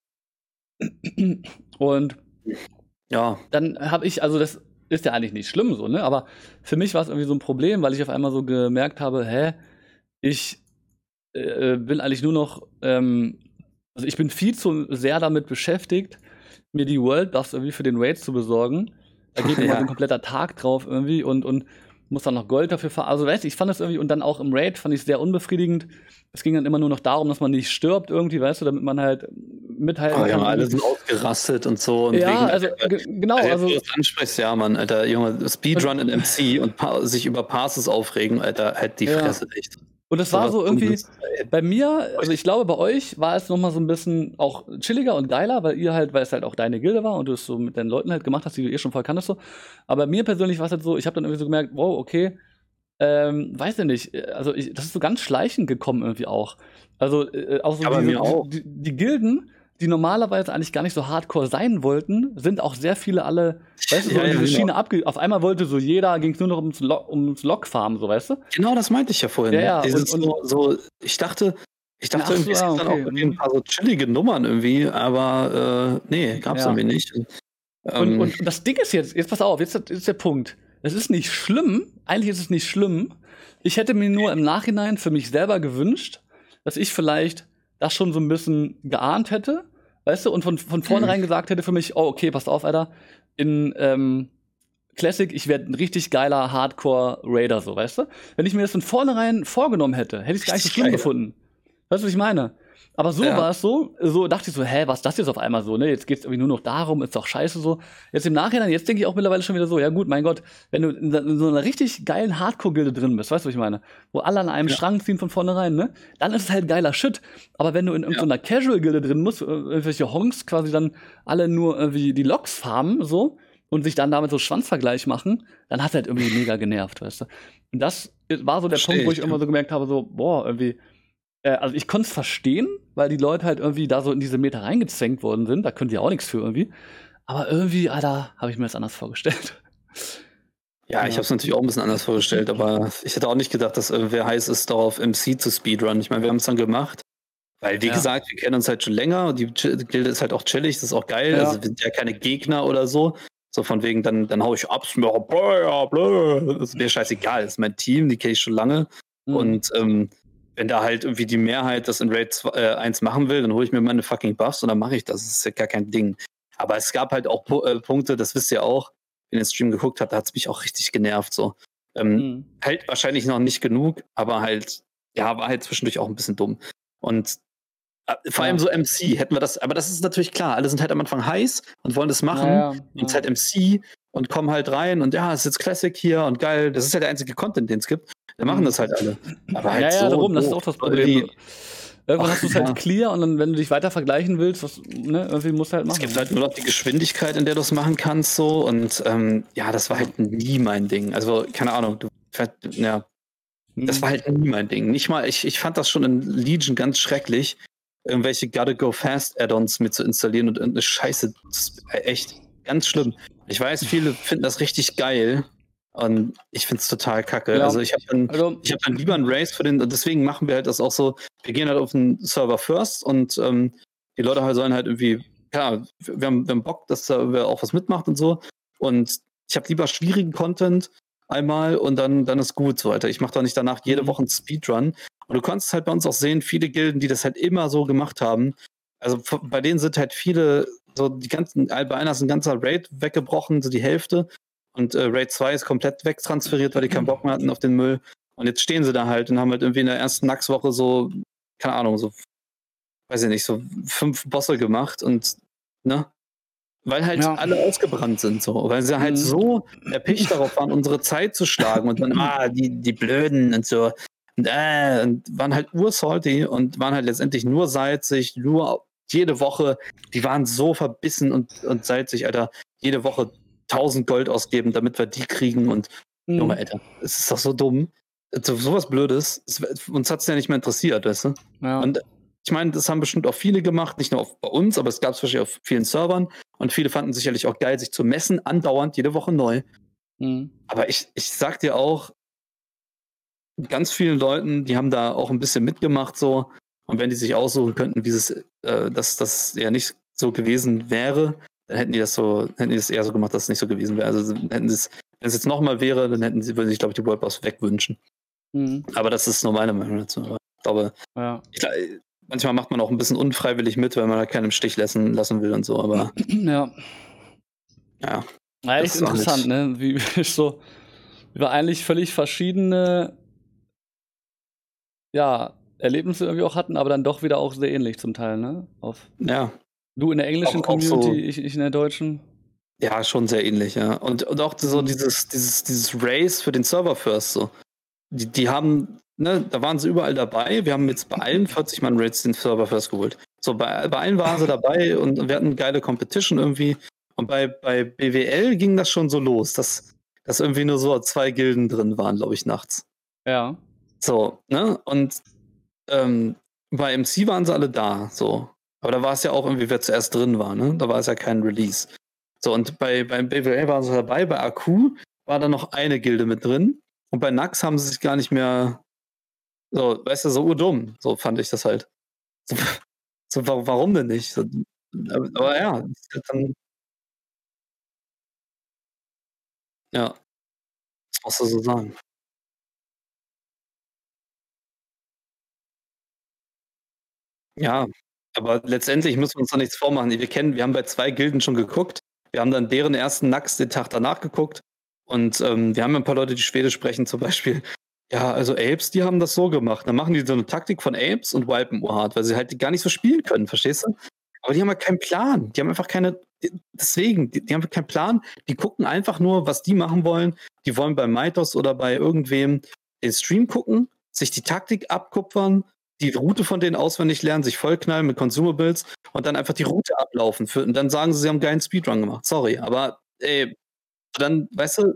A: Und
B: Ja,
A: dann habe ich, also das ist ja eigentlich nicht schlimm so, ne? Aber für mich war es irgendwie so ein Problem, weil ich auf einmal so gemerkt habe, hä, ich äh, will eigentlich nur noch, ähm, also ich bin viel zu sehr damit beschäftigt, mir die World Buffs irgendwie für den Raid zu besorgen. Da geht immer
B: Ja.
A: so ein kompletter Tag drauf irgendwie und, und muss dann noch Gold dafür fahren. Also weißt du, ich fand das irgendwie, und dann auch im Raid fand ich es sehr unbefriedigend. Es ging dann immer nur noch darum, dass man nicht stirbt irgendwie, weißt du, damit man halt mithalten
B: Oh, ja,
A: kann.
B: alle sind ausgerastet und so. Und
A: ja,
B: wegen,
A: also ge- genau,
B: also,
A: also
B: jetzt, wo du das ansprichst, ja, Mann, Alter, Junge, Speedrun in M C und pa sich über Passes aufregen, Alter, halt die
A: Ja.
B: Fresse echt.
A: und das war
B: Sowas
A: so irgendwie,
B: Dummes, ey.
A: bei mir, also ich glaube, bei euch war es noch mal so ein bisschen auch chilliger und geiler, weil ihr halt, weil es halt auch deine Gilde war und du es so mit deinen Leuten halt gemacht hast, die du eh schon voll kanntest so. Aber mir persönlich war es halt so, ich habe dann irgendwie so gemerkt, wow, okay, ähm, weiß ich nicht, also ich, das ist so ganz schleichend gekommen irgendwie auch. Also äh, auch so
B: Ja, bei
A: diese,
B: mir auch.
A: Die, die Gilden, die normalerweise eigentlich gar nicht so hardcore sein wollten, sind auch sehr viele alle, weißt du, so
B: Ja,
A: in
B: ja,
A: diese
B: genau.
A: Schiene abge... Auf einmal wollte so jeder, ging es nur noch ums, Lo ums Log-Farmen, so, weißt du?
B: Genau, das meinte ich ja vorhin.
A: Ja, ja,
B: Dieses
A: und, und
B: so, so, ich dachte, ich dachte
A: ach
B: irgendwie,
A: so,
B: es
A: ah,
B: gibt dann auch
A: okay.
B: irgendwie ein
A: Mhm.
B: paar so chillige Nummern irgendwie, aber äh, nee, gab's
A: Ja.
B: irgendwie nicht.
A: Und,
B: Ähm,
A: und, und das Ding ist jetzt, jetzt pass auf, jetzt ist der Punkt. Es ist nicht schlimm, eigentlich ist es nicht schlimm. Ich hätte mir nur im Nachhinein für mich selber gewünscht, dass ich vielleicht das schon so ein bisschen geahnt hätte, weißt du, und von, von vornherein gesagt hätte für mich, oh, okay, pass auf, Alter, in ähm, Classic, ich werde ein richtig geiler Hardcore-Raider, so, weißt du? Wenn ich mir das von vornherein vorgenommen hätte, hätte ich es gar nicht so
B: Richtig
A: schlimm
B: geil.
A: gefunden. Weißt du, was ich meine? Aber so
B: Ja.
A: war es so, so dachte ich so, hä, was ist das jetzt auf einmal so, ne? Jetzt geht's irgendwie nur noch darum, ist doch scheiße so. Jetzt im Nachhinein, jetzt denke ich auch mittlerweile schon wieder so, ja gut, mein Gott, wenn du in, in so einer richtig geilen Hardcore-Gilde drin bist, weißt du, was ich meine? Wo alle an einem
B: Ja.
A: Strang ziehen von vornherein, ne? Dann ist es halt geiler Shit. Aber wenn du in irgendeiner Casual-Gilde drin musst, irgendwelche Honks quasi dann alle nur irgendwie die Loks farmen, so, und sich dann damit so Schwanzvergleich machen, dann hat halt irgendwie mega genervt, weißt du? Und das war so der
B: Versteh
A: Punkt, wo ich
B: ich,
A: immer
B: ja.
A: so gemerkt habe, so, boah, irgendwie, äh, also ich konnte es verstehen, weil die Leute halt irgendwie da so in diese Meter reingezwängt worden sind. Da können die auch nichts für irgendwie. Aber irgendwie, Alter, habe ich mir das anders vorgestellt.
B: Ja, ich
A: Ja.
B: habe es natürlich auch ein bisschen anders vorgestellt, aber ich hätte auch nicht gedacht, dass irgendwer heiß ist, darauf M C zu speedrun. Ich meine, wir haben es dann gemacht, weil, wie
A: Ja.
B: gesagt, wir kennen uns halt schon länger und die Chi- Gilde ist halt auch chillig, das ist auch geil.
A: Ja.
B: Also wir sind ja keine Gegner oder so. So von wegen, dann, dann hau ich ab, bla, bla, bla. Das ist mir scheißegal, das ist mein Team, die kenne ich schon lange.
A: Mhm.
B: Und ähm, wenn da halt irgendwie die Mehrheit das in Raid eins machen will, dann hole ich mir meine fucking Buffs und dann mache ich das. Das ist ja gar kein Ding. Aber es gab halt auch Pu- äh, Punkte, das wisst ihr auch, wenn ihr den Stream geguckt habt, da hat es mich auch richtig genervt. So. Ähm,
A: Mhm.
B: Halt wahrscheinlich noch nicht genug, aber halt, ja, war halt zwischendurch auch ein bisschen dumm. Und äh, vor allem
A: Ja.
B: so M C hätten wir das, aber das ist natürlich klar, alle sind halt am Anfang heiß und wollen das machen
A: Ja, ja,
B: und
A: ja.
B: halt M C und kommen halt rein und ja, es ist jetzt Classic hier und geil, das ist ja der einzige Content, den es gibt. Da machen
A: Mhm.
B: das halt alle. Aber halt
A: Ja, ja,
B: so
A: darum, das ist
B: doof.
A: auch das
B: So
A: Problem.
B: irgendwie-
A: Irgendwann
B: Ach,
A: hast du es
B: ja.
A: halt clear und dann, wenn du dich weiter vergleichen willst, was, ne, irgendwie musst du halt
B: Es
A: machen.
B: gibt halt nur noch die Geschwindigkeit, in der du es machen kannst, so und ähm, ja, das war halt nie mein Ding. Also, keine Ahnung, du, ja, das
A: Mhm.
B: war halt nie mein Ding. Nicht mal, ich, ich fand das schon in Legion ganz schrecklich, irgendwelche Gotta Go Fast Add-ons mit zu installieren und irgendeine Scheiße. Das ist echt ganz schlimm. Ich weiß, viele finden das richtig geil und ich find's total kacke.
A: Ja.
B: Also ich habe dann,
A: Also,
B: ich hab dann lieber einen Race für den, und deswegen machen wir halt das auch so, wir gehen halt auf den Server first und ähm, die Leute halt sollen halt irgendwie, ja, wir haben, wir haben Bock, dass da wer auch was mitmacht und so. Und ich habe lieber schwierigen Content einmal und dann, dann ist gut so, Alter. Ich mache doch nicht danach jede
A: Mhm.
B: Woche einen Speedrun. Und du kannst halt bei uns auch sehen, viele Gilden, die das halt immer so gemacht haben. Also f- bei denen sind halt viele, so die ganzen, bei einer ist ein ganzer Raid weggebrochen, so die Hälfte. Und äh, Raid zwei ist komplett wegtransferiert, weil die keinen Bock mehr hatten auf den Müll. Und jetzt stehen sie da halt und haben halt irgendwie in der ersten Nax-Woche so, keine Ahnung, so, weiß ich nicht, so fünf Bosse gemacht und, ne? Weil halt
A: Ja.
B: alle ausgebrannt sind, so. Weil sie halt
A: Mhm.
B: so erpicht darauf waren, unsere Zeit zu schlagen und dann, ah, die, die Blöden und so. Und, äh, und waren halt ursalty und waren halt letztendlich nur salzig, nur jede Woche, die waren so verbissen und, und salzig, Alter. Jede Woche tausend Gold ausgeben, damit wir die kriegen und, Junge,
A: Mhm.
B: Alter, es ist doch so dumm. So, sowas Blödes. Es, uns hat es ja nicht mehr interessiert, weißt du?
A: Ja.
B: Und ich meine, das haben bestimmt auch viele gemacht, nicht nur auf, bei uns, aber es gab es wahrscheinlich auf vielen Servern. Und viele fanden sicherlich auch geil, sich zu messen, andauernd, jede Woche neu.
A: Mhm.
B: Aber ich, ich sag dir auch, ganz vielen Leuten, die haben da auch ein bisschen mitgemacht so. Und wenn die sich aussuchen könnten, wie es, äh, dass das ja nicht so gewesen wäre, dann hätten die das so, hätten die das eher so gemacht, dass es nicht so gewesen wäre. Also hätten sie es, wenn es jetzt nochmal wäre, dann hätten sie, würden sich, glaube ich, die World Boss wegwünschen.
A: Mhm.
B: Aber das ist nur meine Meinung dazu. Aber ich glaube,
A: Ja.
B: ich, glaub, manchmal macht man auch ein bisschen unfreiwillig mit, weil man halt keinen im Stich lassen, lassen will und so, aber
A: Ja.
B: ja.
A: Ja, echt
B: Das war
A: interessant,
B: halt-
A: ne? Wie wir so, wie wir eigentlich völlig verschiedene, ja, Erlebnisse irgendwie auch hatten, aber dann doch wieder auch sehr ähnlich zum Teil, ne? Auf
B: Ja,
A: du in der englischen
B: Auch- auch so-
A: Community, ich, ich in der deutschen.
B: ja, schon sehr ähnlich, ja. Und, und auch so
A: Mhm.
B: dieses, dieses, dieses Race für den Server First, so. Die, die haben, ne, da waren sie überall dabei. Wir haben jetzt bei allen vierzig Mann Raids den Server First geholt. So, bei, bei allen waren sie dabei und wir hatten eine geile Competition irgendwie. Und bei, bei B W L ging das schon so los, dass, dass irgendwie nur so zwei Gilden drin waren, glaube ich, nachts.
A: Ja.
B: So, ne? Und ähm, bei M C waren sie alle da, so. Aber da war es ja auch irgendwie, wer zuerst drin war, ne? Da war es ja kein Release. So, und bei, beim B W L waren sie dabei, bei A Q war da noch eine Gilde mit drin. Und bei Nax haben sie sich gar nicht mehr, so, weißt du, so urdumm. So fand ich das halt. So, so wa- warum denn nicht? So, aber, aber ja, das ist halt dann, ja, das musst du so sagen. Ja, aber letztendlich müssen wir uns doch nichts vormachen. Wir kennen wir haben bei zwei Gilden schon geguckt. Wir haben dann deren ersten Nax den Tag danach geguckt und, ähm, wir haben ja 'n paar Leute, die Schwedisch sprechen, zum Beispiel. Ja, also Apes, die haben das so gemacht. Dann machen die so 'ne Taktik von Apes und wipen urhart, weil sie halt die gar nicht so spielen können, verstehst du? Aber die haben halt keinen Plan. Die haben einfach keine d deswegen, die die haben keinen Plan. Die gucken einfach nur, was die machen wollen. Die wollen bei Mythos oder bei irgendwem den Stream gucken, sich die Taktik abkupfern, die Route von denen auswendig lernen, sich vollknallen mit Consumables und dann einfach die Route ablaufen für und dann sagen sie, sie haben 'n geilen Speedrun gemacht. Sorry, aber, ey, dann weißt du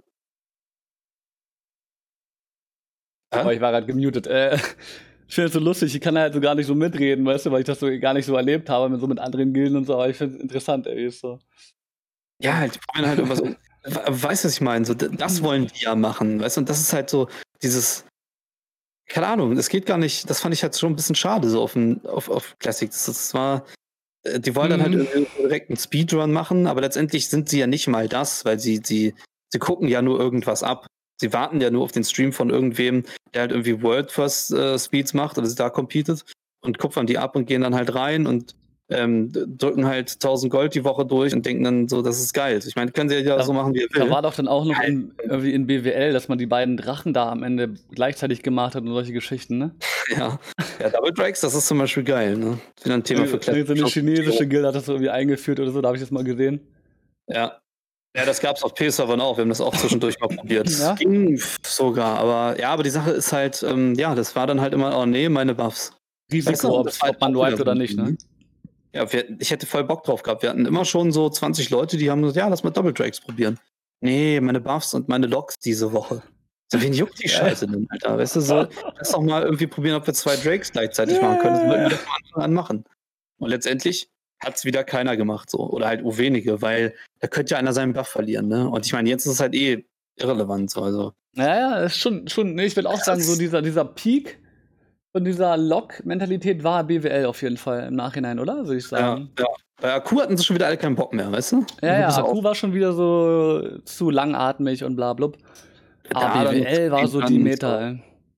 A: Oh,
B: hä?
A: ich war gerade gemutet. Äh, ich finde es so lustig, ich kann halt so gar nicht so mitreden, weißt du, weil ich das so gar nicht so erlebt habe mit so mit anderen Gilden und so, aber ich finde es interessant, ey, ist so.
B: Ja, halt, die probieren halt irgendwas um. We weißt du, was ich meine? So, d das wollen die ja machen, weißt du? Und das ist halt so dieses keine Ahnung, das geht gar nicht das fand ich halt schon 'n bisschen schade so auf 'n auf auf Classic. Das das war äh, die wollen dann halt
A: Mhm.
B: irgendwie direkt 'n Speedrun machen, aber letztendlich sind sie ja nicht mal das, weil sie sie sie gucken ja nur irgendwas ab. Sie warten ja nur auf den Stream von irgendwem, der halt irgendwie World First, äh, Speeds macht oder da competet und kupfern die ab und gehen dann halt rein und, ähm, d drücken halt tausend Gold die Woche durch und denken dann so, das ist geil. Ich meine, können sie ja
A: Da
B: so machen, wie er
A: da
B: will.
A: war doch dann auch noch
B: Halt.
A: in irgendwie in B W L, dass man die beiden Drachen da am Ende gleichzeitig gemacht hat und solche Geschichten, ne?
B: Ja. Ja, Double Drakes, das ist zum Beispiel geil, ne? Wieder 'n Thema für
A: Irgend so 'ne
B: Classic.
A: chinesische Gilde hat das irgendwie eingeführt oder so, da habe ich das mal gesehen.
B: Ja. Ja, das gab's auf P-Servern auch. Wir haben das auch zwischendurch mal probiert.
A: Ja?
B: Ging sogar, aber ja, aber die Sache ist halt, ähm, ja, das war dann halt immer: „Oh ne, meine Buffs." Weißt du?
A: Risiko,
B: Und das
A: ob's
B: war halt
A: ob man
B: auch wieder
A: wiped
B: so
A: oder
B: 'n
A: nicht,
B: Ding, ne?
A: ne?
B: Ja, wir ich hätte voll Bock drauf gehabt. Wir hatten immer schon so zwanzig Leute, die haben gesagt: „Ja, lass mal Double Drakes probieren." Ne, meine Buffs und meine Logs diese Woche. So, wen juckt die
A: Geil.
B: Scheiße denn, Alter? Weißt du, so, lass doch mal irgendwie probieren, ob wir zwei Drakes gleichzeitig machen können. Das wollten
A: Ja.
B: wir von Anfang an machen. Und letztendlich hat's wieder keiner gemacht so oder halt u wenige, weil da könnte ja einer seinen Buff verlieren, ne? Und ich meine, jetzt ist es halt eh irrelevant so, also
A: Ja, ja, ist schon schon ne, ich würde auch sagen, so
B: das
A: dieser dieser Peak von dieser Log-Mentalität war B W L auf jeden Fall im Nachhinein, oder? Würde ich
B: ja,
A: sagen.
B: ja. Bei A Q hatten sie schon wieder alle keinen Bock mehr, weißt du?
A: Ja, ja,
B: Bis
A: A
B: auf
A: Q war schon wieder so zu langatmig und bla blub. Aber
B: da dann noch
A: B W L war so die
B: und so.
A: Meta, ey.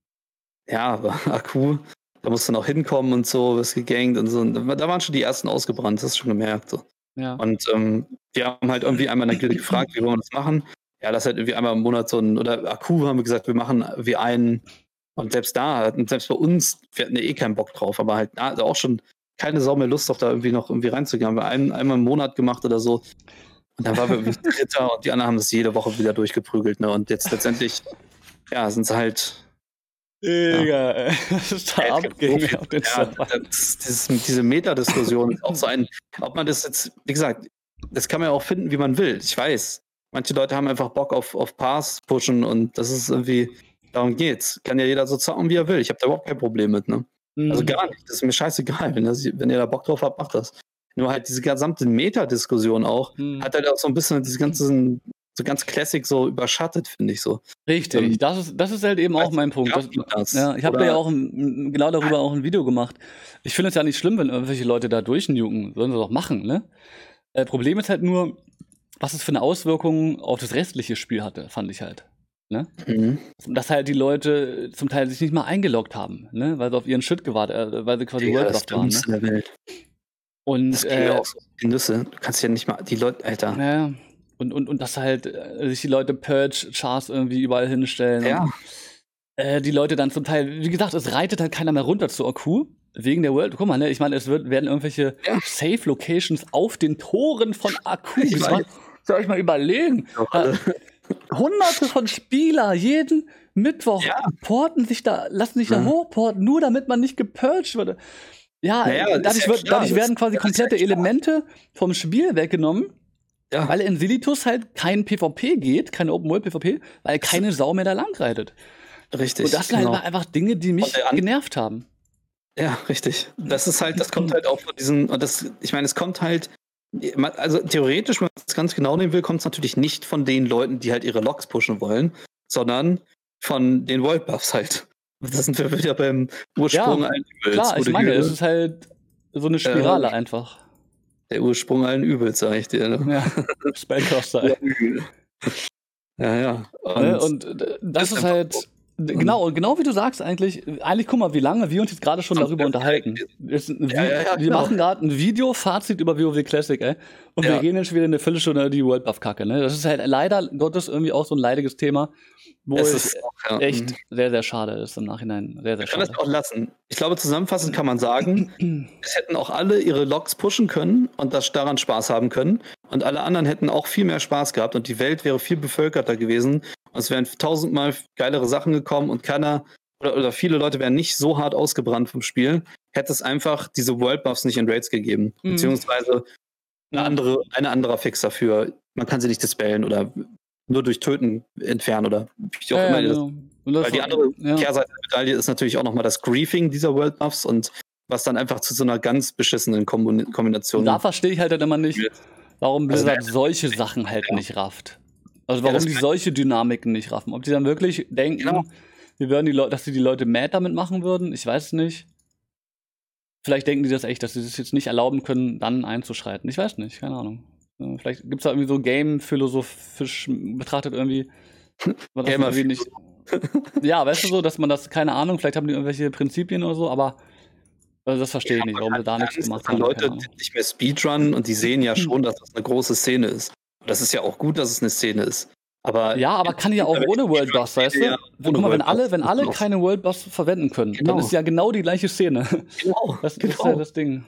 B: Ja, aber A Q, da musst du noch hinkommen und so, wirst gegankt und so. Und da waren schon die ersten ausgebrannt, das hast du schon gemerkt so.
A: Ja.
B: Und, ähm, wir haben halt irgendwie einmal in der Gilde gefragt: „Wie wollen wir das machen?" Ja, lass halt irgendwie einmal im Monat so 'n oder A Q haben wir gesagt, wir machen wie einen und selbst da und selbst bei uns, wir hatten ja eh keinen Bock drauf, aber halt da auch schon keine Sau mehr Lust, doch da irgendwie noch irgendwie reinzugehen. Haben wir ein einmal im Monat gemacht oder so. Und dann waren wir irgendwie Dritter und die anderen haben das jede Woche wieder durchgeprügelt, ne? Und jetzt letztendlich, ja, sind sie halt ja.
A: Digga, ey, was da
B: Ja, es gibt so
A: abging
B: viel
A: auf den
B: ja,
A: Servern.
B: das dieses diese Meta-Diskussion ist auch so ein ob man das jetzt wie gesagt, das kann man ja auch finden, wie man will. Ich weiß, manche Leute haben einfach Bock auf auf Pass pushen und das ist irgendwie darum geht's. Kann ja jeder so zocken, wie er will. Ich habe da überhaupt kein Problem mit, ne? Also,
A: Mhm.
B: gar nicht. Das ist mir scheißegal. Wenn das wenn ihr da Bock drauf habt, macht das. Nur halt diese gesamte Meta-Diskussion auch
A: Mhm.
B: hat halt auch so 'n bisschen diese ganzen so ganz Classic so überschattet, finde ich so.
A: Richtig,
B: Ähm,
A: das ist das ist halt eben auch
B: weiß
A: mein
B: nicht,
A: Punkt. Das
B: nervt mich das?
A: ja, ich habe da ja
B: Oder
A: auch 'n 'n genau darüber auch 'n Video gemacht. Ich finde es ja nicht schlimm, wenn irgendwelche Leute da durchnuken, sollen sie doch machen, ne? Äh, Problem ist halt nur, was es für 'ne Auswirkung auf das restliche Spiel hatte, fand ich halt, ne?
B: mhm.
A: Dass halt die Leute zum Teil sich nicht mal eingeloggt haben, ne, weil sie auf ihren Shit gewartet äh, weil sie quasi
B: Digga, das
A: worldbuffed waren, ne?
B: Dümmste der Welt.
A: Und,
B: Das ging mir
A: äh
B: auch so auf die Nüsse. Du kannst ja nicht mal die Leute Alter.
A: ja, und und und dass halt, äh, sich die Leute Purge-Chars irgendwie überall hinstellen und,
B: Ja,
A: äh, die Leute dann zum Teil wie gesagt, es reitet halt keiner mehr runter zu A Q wegen der World guck mal, ne, ich meine, es wird werden irgendwelche
B: ja,
A: Safe-Locations auf den Toren von A Q
B: ich
A: gemacht.
B: weiß.
A: Soll ich mal überlegen.
B: Doch
A: Da
B: alle.
A: Hunderte von Spieler jeden Mittwoch
B: Ja,
A: porten sich da lassen sich da
B: ne?
A: hochporten, nur damit man nicht gepurged wird. Ja,
B: Na ja, ist
A: dadurch
B: ja
A: wird
B: klar.
A: dadurch
B: Das
A: werden quasi
B: das ist ja
A: komplette
B: klar.
A: Elemente vom Spiel weggenommen,
B: Ja,
A: weil in Silitus halt kein PvP geht, kein Open-World-PvP, weil keine Sau mehr da lang reitet. Und
B: richtig,
A: das sind halt
B: genau.
A: einfach Dinge, die
B: Und
A: mich
B: der an
A: genervt haben.
B: Ja, richtig. Das ist halt, das kommt halt auch von diesen, und das, ich meine, es kommt halt, also theoretisch, wenn man es ganz genau nehmen will, kommt es natürlich nicht von den Leuten, die halt ihre Logs pushen wollen, sondern von den World Buffs halt. Das sind wir wieder beim Ursprung
A: Ja,
B: allen Übels.
A: klar, ich meine, es ist halt so eine Spirale
B: Äh,
A: einfach.
B: Der Ursprung allen Übels, sag ich dir. Ne?
A: Ja, Spellcaster.
B: Ja, ja.
A: Und, und äh, das ist halt, genau, und genau wie du sagst eigentlich, eigentlich guck mal, wie lange wir uns jetzt gerade schon darüber unterhalten. Es, ein
B: Ja, ja, ja,
A: wir
B: genau.
A: machen gerade ein Video-Fazit über WoW Classic, ey. Und
B: Ja.
A: wir gehen jetzt schon wieder eine Viertelstunde über die World Buff-Kacke, ne? Das ist halt leider Gottes irgendwie auch so ein leidiges Thema, wo
B: Es
A: es
B: ist auch, ja.
A: echt sehr, sehr schade ist im Nachhinein. Sehr, sehr
B: Ich kann
A: schade.
B: das auch lassen. Ich glaube, zusammenfassend kann man sagen, es hätten auch alle ihre Logs pushen können und das daran Spaß haben können. Und alle anderen hätten auch viel mehr Spaß gehabt und die Welt wäre viel bevölkerter gewesen. Und es wären tausendmal geilere Sachen gekommen und keiner oder, oder viele Leute wären nicht so hart ausgebrannt vom Spiel, hätte es einfach diese World Buffs nicht in Raids gegeben.
A: Mhm.
B: Beziehungsweise eine andere, eine anderer Fix dafür. Man kann sie nicht dispellen oder nur durch Töten entfernen oder wie auch
A: Ja,
B: immer.
A: ja,
B: Das,
A: genau. Und das
B: weil die
A: war-
B: andere
A: ja.
B: Kehrseite der Medaille ist natürlich auch nochmal das Griefing dieser World Buffs und was dann einfach zu so einer ganz beschissenen Kombin- Kombination.
A: Und da verstehe ich halt dann immer nicht, warum
B: Also
A: Blizzard
B: der-
A: solche Sachen halt
B: Ja.
A: nicht rafft. Also
B: Ja,
A: warum
B: das
A: die
B: mein-
A: solche Dynamiken nicht raffen. Ob die dann wirklich denken,
B: Genau.
A: wir würden die Leute, dass sie die Leute mad damit machen würden, ich weiß es nicht. Vielleicht denken die das echt, dass sie das jetzt nicht erlauben können, dann einzuschreiten. Ich weiß nicht, keine Ahnung. Äh, Vielleicht gibt es da irgendwie so game-philosophisch betrachtet irgendwie. aber das
B: Gamer-
A: irgendwie nicht. Ja, weißt du so, dass man das, keine Ahnung, vielleicht haben die irgendwelche Prinzipien oder so, aber also das verstehe ich nicht, warum sie da nichts
B: Angst,
A: gemacht
B: dass
A: haben.
B: Leute
A: keine Ahnung.
B: die nicht mehr Speedrunnen und die sehen ja schon, dass das eine große Szene ist. Und das ist ja auch gut, dass es eine Szene ist. Aber
A: Ja, aber kann ja auch ohne World Boss, weißt du?
B: Ja,
A: Guck mal,
B: ohne
A: wenn
B: World
A: alle,
B: Boss.
A: wenn alle keine World Boss verwenden können,
B: Genau.
A: dann ist ja genau die gleiche Szene.
B: genau,
A: Das, das
B: genau.
A: ist ja das Ding.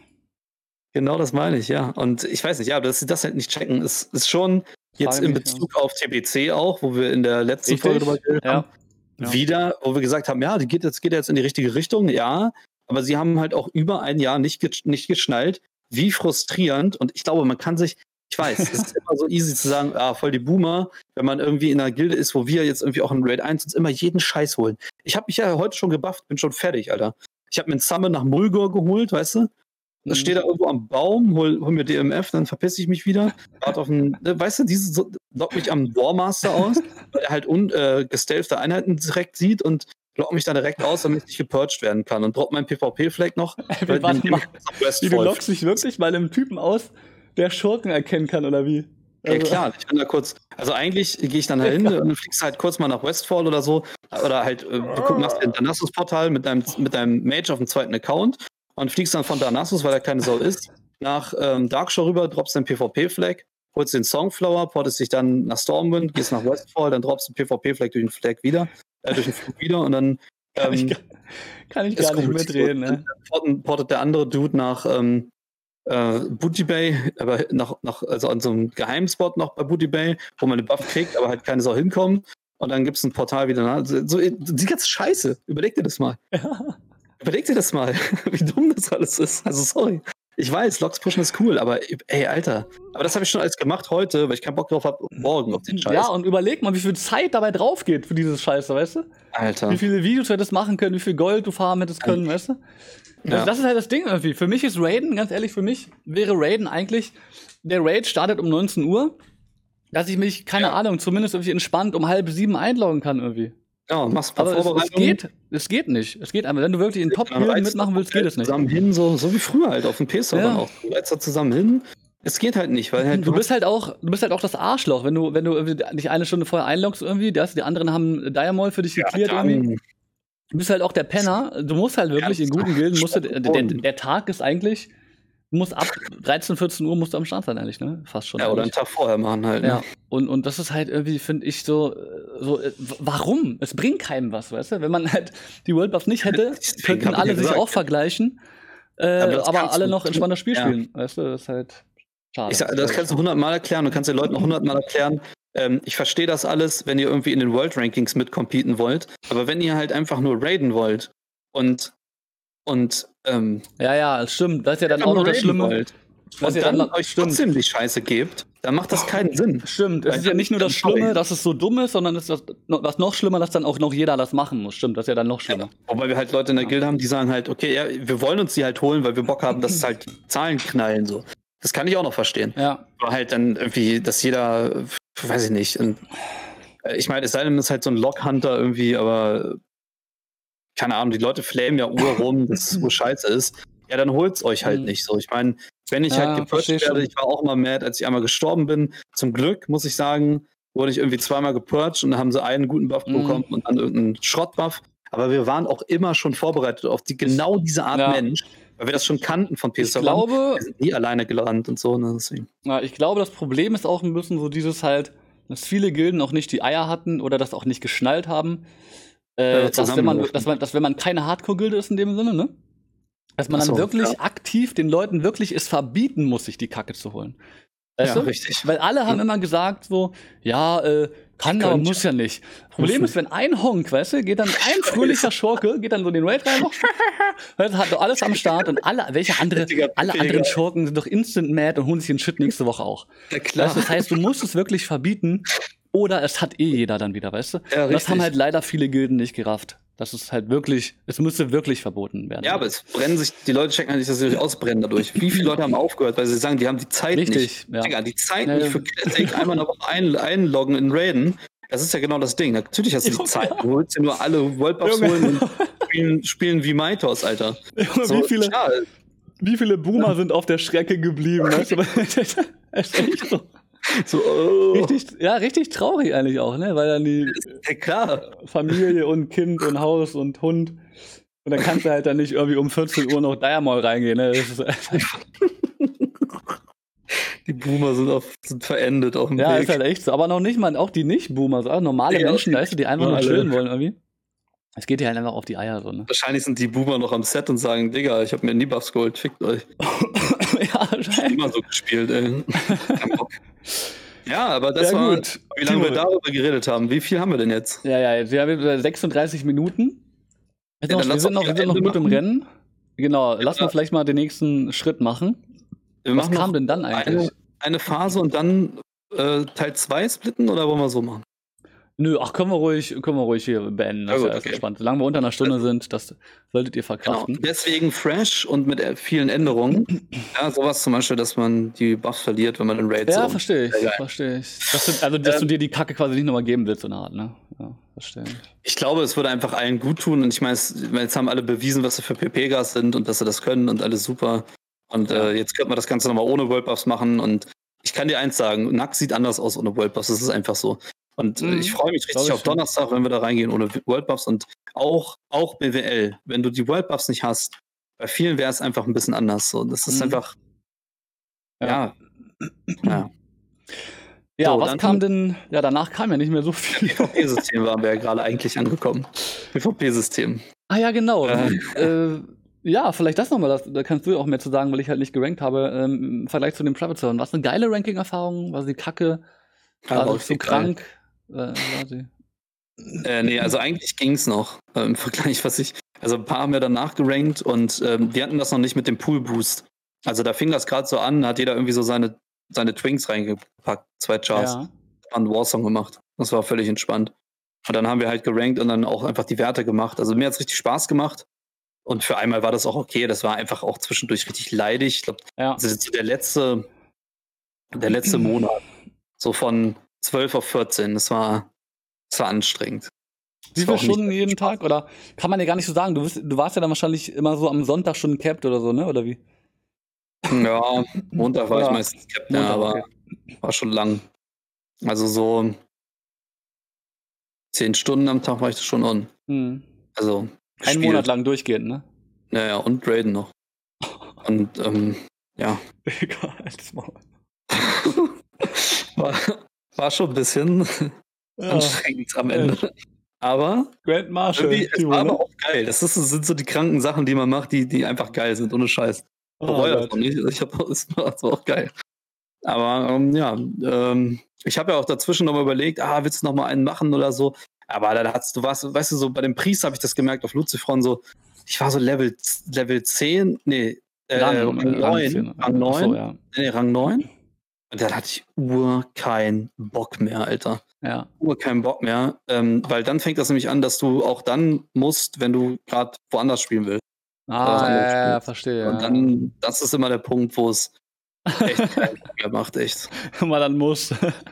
B: Genau das meine ich, ja. Und ich weiß nicht, ja, aber dass sie das halt nicht checken, ist, ist schon jetzt
A: Frage
B: in
A: mich,
B: Bezug auf T B C auch, wo wir in der letzten
A: Richtig?
B: Folge drüber geredet haben,
A: Ja. Ja.
B: wieder, wo wir gesagt haben, ja, die geht jetzt, geht jetzt in die richtige Richtung, ja, aber sie haben halt auch über ein Jahr nicht, ge nicht geschnallt, wie frustrierend, und ich glaube, man kann sich, ich weiß, es ist immer so easy zu sagen, ah, voll die Boomer, wenn man irgendwie in einer Gilde ist, wo wir jetzt irgendwie auch in Raid eins uns immer jeden Scheiß holen. Ich habe mich ja heute schon gebufft, bin schon fertig, Alter. Ich habe mir einen Summon nach Mulgore geholt, weißt du?
A: Mhm.
B: Das steht da irgendwo am Baum, hol, hol mir D M F, dann verpiss ich mich wieder. Warte auf einen, ne, weißt du, diese so, lock mich am Warmaster aus, weil er halt un, äh, gestealthte Einheiten direkt sieht und lock mich dann direkt aus, damit ich nicht gepurged werden kann. Und drop meinen PvP-Flag noch.
A: Wie,
B: weil
A: warte
B: den
A: mal,
B: nehme ich auf West
A: wie, du
B: Fall.
A: lockst dich wirklich mal einem Typen aus, der Schurken erkennen kann, oder wie?
B: Ja,
A: Also-
B: klar, ich bin da kurz. Also eigentlich gehe ich dann dahin und dann fliegst du halt kurz mal nach Westfall oder so. Oder halt, äh, du guck, machst den Darnassus-Portal mit deinem, mit deinem Mage auf dem zweiten Account und fliegst dann von Darnassus, weil er keine Sau ist, nach ähm, Darkshore rüber, droppst den PvP-Flag, holst den Songflower, portest dich dann nach Stormwind, gehst nach Westfall, dann droppst du den PvP-Flag durch den Flag wieder, äh, durch den Flug wieder und dann
A: Kann ich,
B: ähm,
A: gar- kann ich
B: ist
A: gar nicht
B: gut.
A: mitreden,
B: So,
A: ne?
B: dann porten- portet der andere Dude nach ähm, äh, Booty Bay, aber nach, nach, also an so einem Geheimspot noch bei Booty Bay, wo man den Buff kriegt, aber halt keine Sau hinkommt. Und dann gibt es ein Portal wieder. nach- So, so, die ganze Scheiße. Überleg dir das mal. Überleg dir das mal, wie dumm das alles ist. Also sorry. Ich weiß, Logs pushen ist cool, aber ey, Alter. Aber das habe ich schon alles gemacht heute, weil ich keinen Bock drauf habe, morgen auf den Scheiß.
A: Ja, und überleg mal, wie viel Zeit dabei drauf geht für dieses Scheiße, weißt du?
B: Alter.
A: Wie viele Videos du hättest machen können, wie viel Gold du farmen hättest können, weißt du? Das,
B: Ja.
A: das ist halt das Ding irgendwie. Für mich ist Raiden, ganz ehrlich, für mich wäre Raiden eigentlich, der Raid startet um neunzehn Uhr, dass ich mich, keine
B: Ja.
A: Ahnung, zumindest irgendwie entspannt um halb sieben einloggen kann irgendwie.
B: Ja, machst ein paar
A: Aber es, es
B: Vorbereitungen.
A: geht, es geht nicht. Es geht einfach, wenn du wirklich in
B: Dann
A: Top-Gilden
B: reizt
A: mitmachen
B: du
A: willst, geht es nicht.
B: Zusammen hin, so, so wie früher halt auf dem P C-Servern
A: Ja.
B: auch. Du reizt da zusammen hin. Es geht halt nicht, weil halt
A: Du bist halt auch, du bist halt auch das Arschloch, wenn du, wenn du irgendwie dich eine Stunde vorher einloggst irgendwie, das, die anderen haben Diamol für dich geklärt irgendwie.
B: dann,
A: Du bist halt auch der Penner. Du musst halt wirklich
B: Ja,
A: in guten Gilden, musst du,
B: Stopp
A: der, der,
B: und-
A: der Tag ist eigentlich, du musst ab dreizehn, vierzehn Uhr musst du am Start sein eigentlich, ne? Fast schon.
B: ja, oder einen
A: eigentlich.
B: Tag vorher machen halt. Ne?
A: Ja, und, und das ist halt irgendwie, finde ich, so, so, äh, w- warum? Es bringt keinem was, weißt du? Wenn man halt die World Buffs nicht hätte,
B: Deswegen
A: könnten
B: hab ich
A: alle
B: ja
A: sich
B: gesagt.
A: auch vergleichen, äh,
B: Aber das
A: aber
B: kannst
A: alle
B: du-
A: noch entspannter Spiel
B: Ja.
A: spielen, weißt du? Das ist halt schade.
B: Ich sag, das kannst du hundertmal erklären, du kannst den Leuten auch hundertmal erklären. Ähm, ich verstehe das alles, wenn ihr irgendwie in den World Rankings mitcompeten wollt. Aber wenn ihr halt einfach nur raiden wollt und, und ähm,
A: Ja, ja, das stimmt. Das ist ja dann
B: einfach
A: auch
B: nur
A: noch das
B: raiden
A: Schlimme.
B: wollt,
A: Was
B: und
A: ihr
B: dann
A: dann-
B: euch
A: stimmt.
B: trotzdem die Scheiße gebt, dann macht das keinen Sinn.
A: Stimmt, es
B: Weil
A: ist ja
B: dann-
A: nicht nur das
B: dann sorry.
A: Schlimme, dass es so dumm ist, sondern es ist das, was noch schlimmer, dass dann auch noch jeder das machen muss. Stimmt, das ist ja dann noch schlimmer.
B: Wobei wir halt Leute in der Gilde haben, die sagen halt, okay, ja, wir wollen uns die halt holen, weil wir Bock haben, dass es halt Zahlen knallen so. Das kann ich auch noch verstehen.
A: Ja.
B: Aber halt dann irgendwie, dass jeder, weiß ich nicht, und, äh, ich meine, es sei denn, es ist halt so ein Lockhunter irgendwie, aber keine Ahnung, die Leute flamen ja Uhr rum, dass es Uhr scheiße ist. Ja, dann holt's euch halt
A: Mhm.
B: nicht so. Ich meine, wenn ich
A: Ja,
B: halt gepurcht
A: versteh
B: werde,
A: schon.
B: ich war auch immer mad, als ich einmal gestorben bin. Zum Glück, muss ich sagen, wurde ich irgendwie zweimal gepurcht und dann haben sie einen guten Buff
A: Mhm.
B: bekommen und dann irgendeinen Schrottbuff. Aber wir waren auch immer schon vorbereitet auf die genau diese Art
A: Ja.
B: Mensch, weil wir das schon kannten von P S.
A: Ich glaube,
B: Wir sind nie alleine gerannt und so, ne, deswegen.
A: ja, ich glaube, das Problem ist auch ein bisschen so dieses halt, dass viele Gilden auch nicht die Eier hatten oder das auch nicht geschnallt haben. Äh,
B: Ja,
A: dass, wenn man,
B: zusammenlaufen.
A: dass, man, dass wenn man keine Hardcore-Gilde ist in dem Sinne, ne? Dass man
B: Ach
A: dann
B: so,
A: wirklich
B: ja.
A: aktiv den Leuten wirklich es verbieten muss, sich die Kacke zu holen. Weißt
B: Ja,
A: du?
B: richtig.
A: Weil alle haben immer gesagt so, ja, äh, kann, aber
B: Könnt.
A: muss ja nicht. Problem ist, wenn ein Honk, weißt du, geht dann ein fröhlicher Schurke, geht dann so den Raid rein, weißt du, hat doch alles am Start und alle, welche andere,
B: Richtiger
A: alle
B: Pfleger.
A: anderen Schurken sind doch instant mad und holen sich den Shit nächste Woche auch.
B: Ja, klar.
A: Weißt du, das heißt, du musst es wirklich verbieten oder es hat eh jeder dann wieder, weißt du?
B: Ja,
A: und das
B: richtig.
A: haben halt leider viele Gilden nicht gerafft. Das ist halt wirklich, es müsste wirklich verboten werden.
B: Ja, aber es brennen sich, die Leute checken halt nicht, dass sie sich ausbrennen dadurch. Wie viele Leute haben aufgehört, weil sie sagen, die haben die Zeit
A: Richtig,
B: nicht.
A: ja.
B: Digga, die Zeit
A: Ja,
B: nicht
A: ja.
B: für Classic, einmal in der Woche ein, einloggen in Raiden. Das ist ja genau das Ding. Natürlich hast du die
A: Junge.
B: Zeit. Du holst dir nur alle World Buffs
A: Junge.
B: holen und spielen, spielen wie Mythos, Alter.
A: Junge, wie viele-
B: ja,
A: Wie viele Boomer sind auf der Strecke geblieben, weißt du? Das ist echt so.
B: so, oh,
A: Richtig, ja, richtig traurig eigentlich auch, ne? Weil dann die
B: ja, klar.
A: Familie und Kind und Haus und Hund. Und dann kannst du halt dann nicht irgendwie um vierzehn Uhr noch Diamond reingehen, ne? Das ist,
B: Die Boomer sind, auf, sind verendet auf dem
A: ja,
B: Weg.
A: ist halt echt so. Aber noch nicht mal, auch die Nicht-Boomer, so auch normale
B: Ja,
A: Menschen, weißt du, die einfach nur
B: normale.
A: chillen wollen irgendwie. Es geht dir halt einfach auf die Eier, so, ne?
B: Wahrscheinlich sind die Boomer noch am Set und sagen, Digga, ich hab mir nie Buffs geholt, fickt euch.
A: ja, wahrscheinlich.
B: Immer so gespielt, ey. Kein Bock. Ja, aber das
A: Ja,
B: war,
A: gut.
B: wie lange wir
A: Timo.
B: darüber geredet haben. Wie viel haben wir denn jetzt?
A: Ja, ja, jetzt, wir haben jetzt sechsunddreißig Minuten. Jetzt
B: Ja,
A: noch,
B: dann
A: wir
B: lass
A: sind
B: doch
A: noch, wir
B: die
A: sind noch
B: Ende
A: gut im
B: machen.
A: Rennen. Genau, lass
B: Ja.
A: mal vielleicht mal den nächsten Schritt machen.
B: Wir
A: Was
B: machen
A: kam
B: noch
A: denn dann eigentlich?
B: Eine, eine Phase und dann äh, Teil zwei splitten oder wollen wir so machen?
A: Nö, ach, können wir ruhig, können wir ruhig hier beenden. Das
B: Ja,
A: ist
B: gut,
A: ja alles
B: okay.
A: entspannt. Solange wir unter einer Stunde sind, das solltet ihr
B: Genau.
A: verkraften.
B: Deswegen fresh und mit äh, vielen Änderungen. Ja, sowas zum Beispiel, dass man die Buffs verliert, wenn man in Raids
A: Ja,
B: so.
A: verstehe ich,
B: Sehr geil.
A: verstehe ich. Dass du, also, dass
B: Ähm,
A: du dir die Kacke quasi nicht nochmal geben willst, so eine Art, ne? Ja, verstehe ich.
B: Ich glaube, es würde einfach allen gut tun. Und ich meine, es- jetzt haben alle bewiesen, was sie für P P-Gas sind und dass sie das können und alles super. Und
A: Ja.
B: äh, jetzt könnte man das Ganze nochmal ohne World Buffs machen. Und ich kann dir eins sagen, Nack sieht anders aus ohne World Buffs. Das ist einfach so. Und äh,
A: Mhm.
B: ich freue mich
A: Glaub
B: richtig
A: ich
B: auf
A: schon.
B: Donnerstag, wenn wir da reingehen ohne World Buffs. Und auch, auch B W L. Wenn du die World Buffs nicht hast, bei vielen wäre es einfach ein bisschen anders. So, das ist
A: Mhm.
B: einfach,
A: Ja.
B: ja. ja.
A: Ja,
B: So,
A: was
B: dann-
A: kam denn? Ja, danach kam ja nicht mehr so viel.
B: P V P-System waren wir ja gerade eigentlich angekommen. P V P-System.
A: Ah ja, genau.
B: Äh.
A: Äh, ja, vielleicht das nochmal, das, da kannst du auch mehr zu sagen, weil ich halt nicht gerankt habe, ähm, im Vergleich zu den Private Servern. War es eine geile Ranking-Erfahrung? War sie kacke?
B: Ja,
A: War
B: war
A: sie zu
B: richtig geil.
A: krank? Äh, war sie?
B: Äh, nee, also eigentlich ging's noch äh, im Vergleich, was ich. Also ein paar haben wir danach gerankt und ähm, die hatten das noch nicht mit dem Pool-Boost. Also da fing das gerade so an, hat jeder irgendwie so seine, seine Twinks reingepackt, zwei Chars,
A: Ja.
B: einen Warsong gemacht. Das war völlig entspannt. Und dann haben wir halt gerankt und dann auch einfach die Werte gemacht. Also mir hat's richtig Spaß gemacht. Und für einmal war das auch okay. Das war einfach auch zwischendurch richtig leidig. Ich glaube,
A: Ja.
B: das ist so der letzte, der letzte Monat. So von zwölf auf vierzehn. Das war, das war anstrengend.
A: Wie
B: Das war
A: viele
B: auch nicht
A: Stunden jeden Tag? Oder kann man ja gar nicht so sagen. Du, bist, du warst ja dann wahrscheinlich immer so am Sonntag schon capped oder so, ne? Oder wie?
B: Ja, Montag war
A: Ja.
B: ich meistens Captain,
A: Montag,
B: aber
A: okay.
B: war schon lang. Also so zehn Stunden am Tag war ich das schon on.
A: Hm.
B: Also
A: Einen
B: gespielt.
A: Monat lang durchgehend, ne?
B: Naja, und Raiden noch. Und ähm, ja,
A: Egal, das Maul.
B: war, war schon ein bisschen
A: Ja.
B: anstrengend am Ende. Aber
A: Grand Marshal.
B: irgendwie, es
A: Timo,
B: war
A: ne?
B: aber auch geil. Das, ist, das sind so die kranken Sachen, die man macht, die, die einfach geil sind, ohne Scheiß.
A: Oh
B: Bereue das
A: Gott.
B: noch nicht. Ich hab, das war das war auch geil. Aber ähm, ja, ähm, ich habe ja auch dazwischen noch mal überlegt, ah, willst du noch mal einen machen oder so? Aber da hast du warst, weißt du, so bei dem Priester habe ich das gemerkt auf Lucifron so, ich war so Level Level zehn, nee, Äh,
A: Rang,
B: Rang
A: äh, Rang
B: neun.
A: zehn.
B: Rang
A: Achso,
B: neun.
A: ja.
B: Nee, Rang neun. Und dann hatte ich ur keinen Bock mehr, Alter.
A: Ja.
B: Ur keinen Bock mehr. Ähm, weil dann fängt das nämlich an, dass du auch dann musst, wenn du gerade woanders spielen willst. Oder was
A: Ah,
B: anderes
A: ja, ja,
B: spielst.
A: verstehe.
B: Und
A: Ja.
B: dann, das ist immer der Punkt, wo es echt keinen Bock mehr macht, echt.
A: Man dann muss.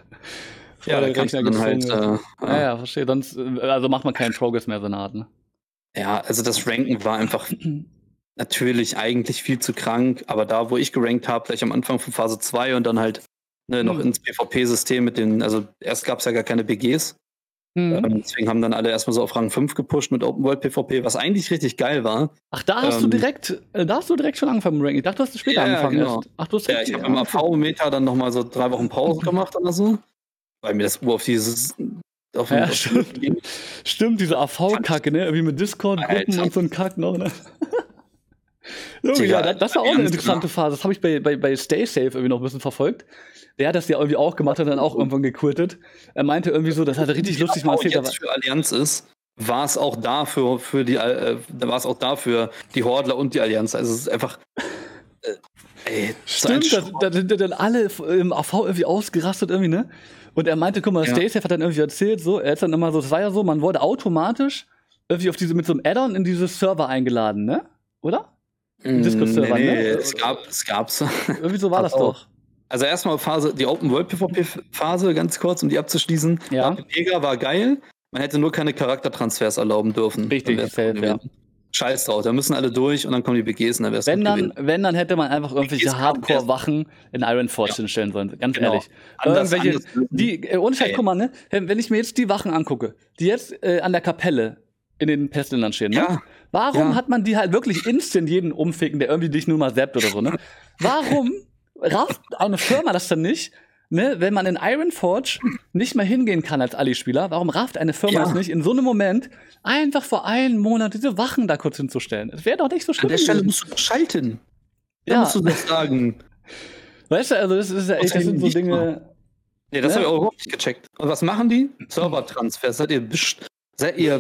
A: Vor
B: Ja, da
A: den
B: kannst du
A: Rechner
B: dann halt,
A: gezwungen wird.
B: äh,
A: Ja,
B: ja.
A: ja, verstehe. Sonst, äh, also macht man keinen Progress mehr so eine Art, ne?
B: Ja, also das Ranken war einfach natürlich eigentlich viel zu krank, aber da, wo ich gerankt habe, gleich am Anfang von Phase zwei und dann halt ne, noch
A: Hm.
B: ins PvP-System mit den, also erst gab es ja gar keine B Gs.
A: Mhm.
B: Ähm, deswegen haben dann alle erstmal so auf Rang fünf gepusht mit Open World PvP, was eigentlich richtig geil war.
A: Ach, da hast du
B: Ähm,
A: direkt, äh, da hast du direkt schon angefangen mit Ranking. Ich dachte, du hast später
B: Ja, ja,
A: angefangen
B: genau.
A: erst. Ach, du hast
B: Ja,
A: direkt
B: ich habe
A: ja,
B: im
A: okay.
B: A V-Meter dann nochmal so drei Wochen Pause gemacht oder so, weil mir das Ur auf dieses auf
A: Ja,
B: auf die
A: stimmt.
B: Nerven ging.
A: Stimmt, diese A V-Kacke, ne? Irgendwie mit Discord-Gruppen
B: Alter.
A: und so ein Kack noch, ne? Irgendwie,
B: Digga,
A: ja, das, das war auch eine
B: Allianz,
A: interessante Phase. Das habe ich bei, bei, bei Stay Safe irgendwie noch ein bisschen verfolgt. Der hat das ja irgendwie auch gemacht und dann auch irgendwann gequittet. Er meinte irgendwie so, das hat er richtig
B: die
A: lustig mal
B: A V
A: erzählt. Aber
B: jetzt für Allianz ist, war es auch dafür für die äh, da war es auch dafür die Hordler und die Allianz. Also es ist einfach äh, ey, so ein
A: stimmt, da,
B: Schrott.
A: da sind ja dann alle im A V irgendwie ausgerastet irgendwie, ne? Und er meinte, guck mal,
B: Ja.
A: Stay Safe hat dann irgendwie erzählt, so, er hat dann immer so, das war ja so, man wurde automatisch irgendwie auf diese, mit so einem Add-on in diese Server eingeladen, ne? Oder?
B: Mm,
A: Discord-Server,
B: nee, nee,
A: ne?
B: es gab es gab's.
A: Irgendwie so war das
B: Pass auf.
A: doch.
B: Also erstmal Phase, die Open World PvP-Phase, ganz kurz, um die abzuschließen.
A: Ja.
B: War mega, war geil. Man hätte nur keine Charaktertransfers erlauben dürfen.
A: Richtig,
B: Dann wär's
A: safe,
B: cool
A: ja.
B: gewesen. Scheiß drauf, da müssen alle durch und dann kommen die B Gs und dann wär's
A: Wenn
B: gut
A: dann,
B: gewesen.
A: wenn, dann hätte man einfach irgendwelche
B: Jetzt kam
A: Hardcore-Wachen in Ironforge
B: Ja.
A: hinstellen sollen, ganz
B: Genau.
A: ehrlich.
B: Anders-
A: Irgendwelche,
B: anders lösen.
A: die, äh, ohne Scheiß,
B: Ey.
A: guck mal, ne? Wenn ich mir jetzt die Wachen angucke, die jetzt äh, an der Kapelle in den Pestländern stehen, ne?
B: Ja.
A: Warum
B: Ja.
A: hat man die halt wirklich instant jeden umficken, der irgendwie dich nur mal zappt oder so, ne? Warum rafft eine Firma das dann nicht, ne? Wenn man in Ironforge nicht mehr hingehen kann als Ali-Spieler, warum rafft eine Firma
B: Ja.
A: das nicht, in so einem Moment einfach vor einem Monat diese Wachen da kurz hinzustellen? Das wäre doch nicht so
B: An
A: schlimm.
B: der Stelle
A: gewesen.
B: musst du schalten. Da
A: Ja.
B: musst du das sagen.
A: Weißt du, also das ist ja echt, das sind so
B: Nicht
A: Dinge.
B: Nee, das
A: Ja.
B: habe ich auch überhaupt nicht gecheckt. Und was machen die? Server-Transfers. Seid ihr, best- seid ihr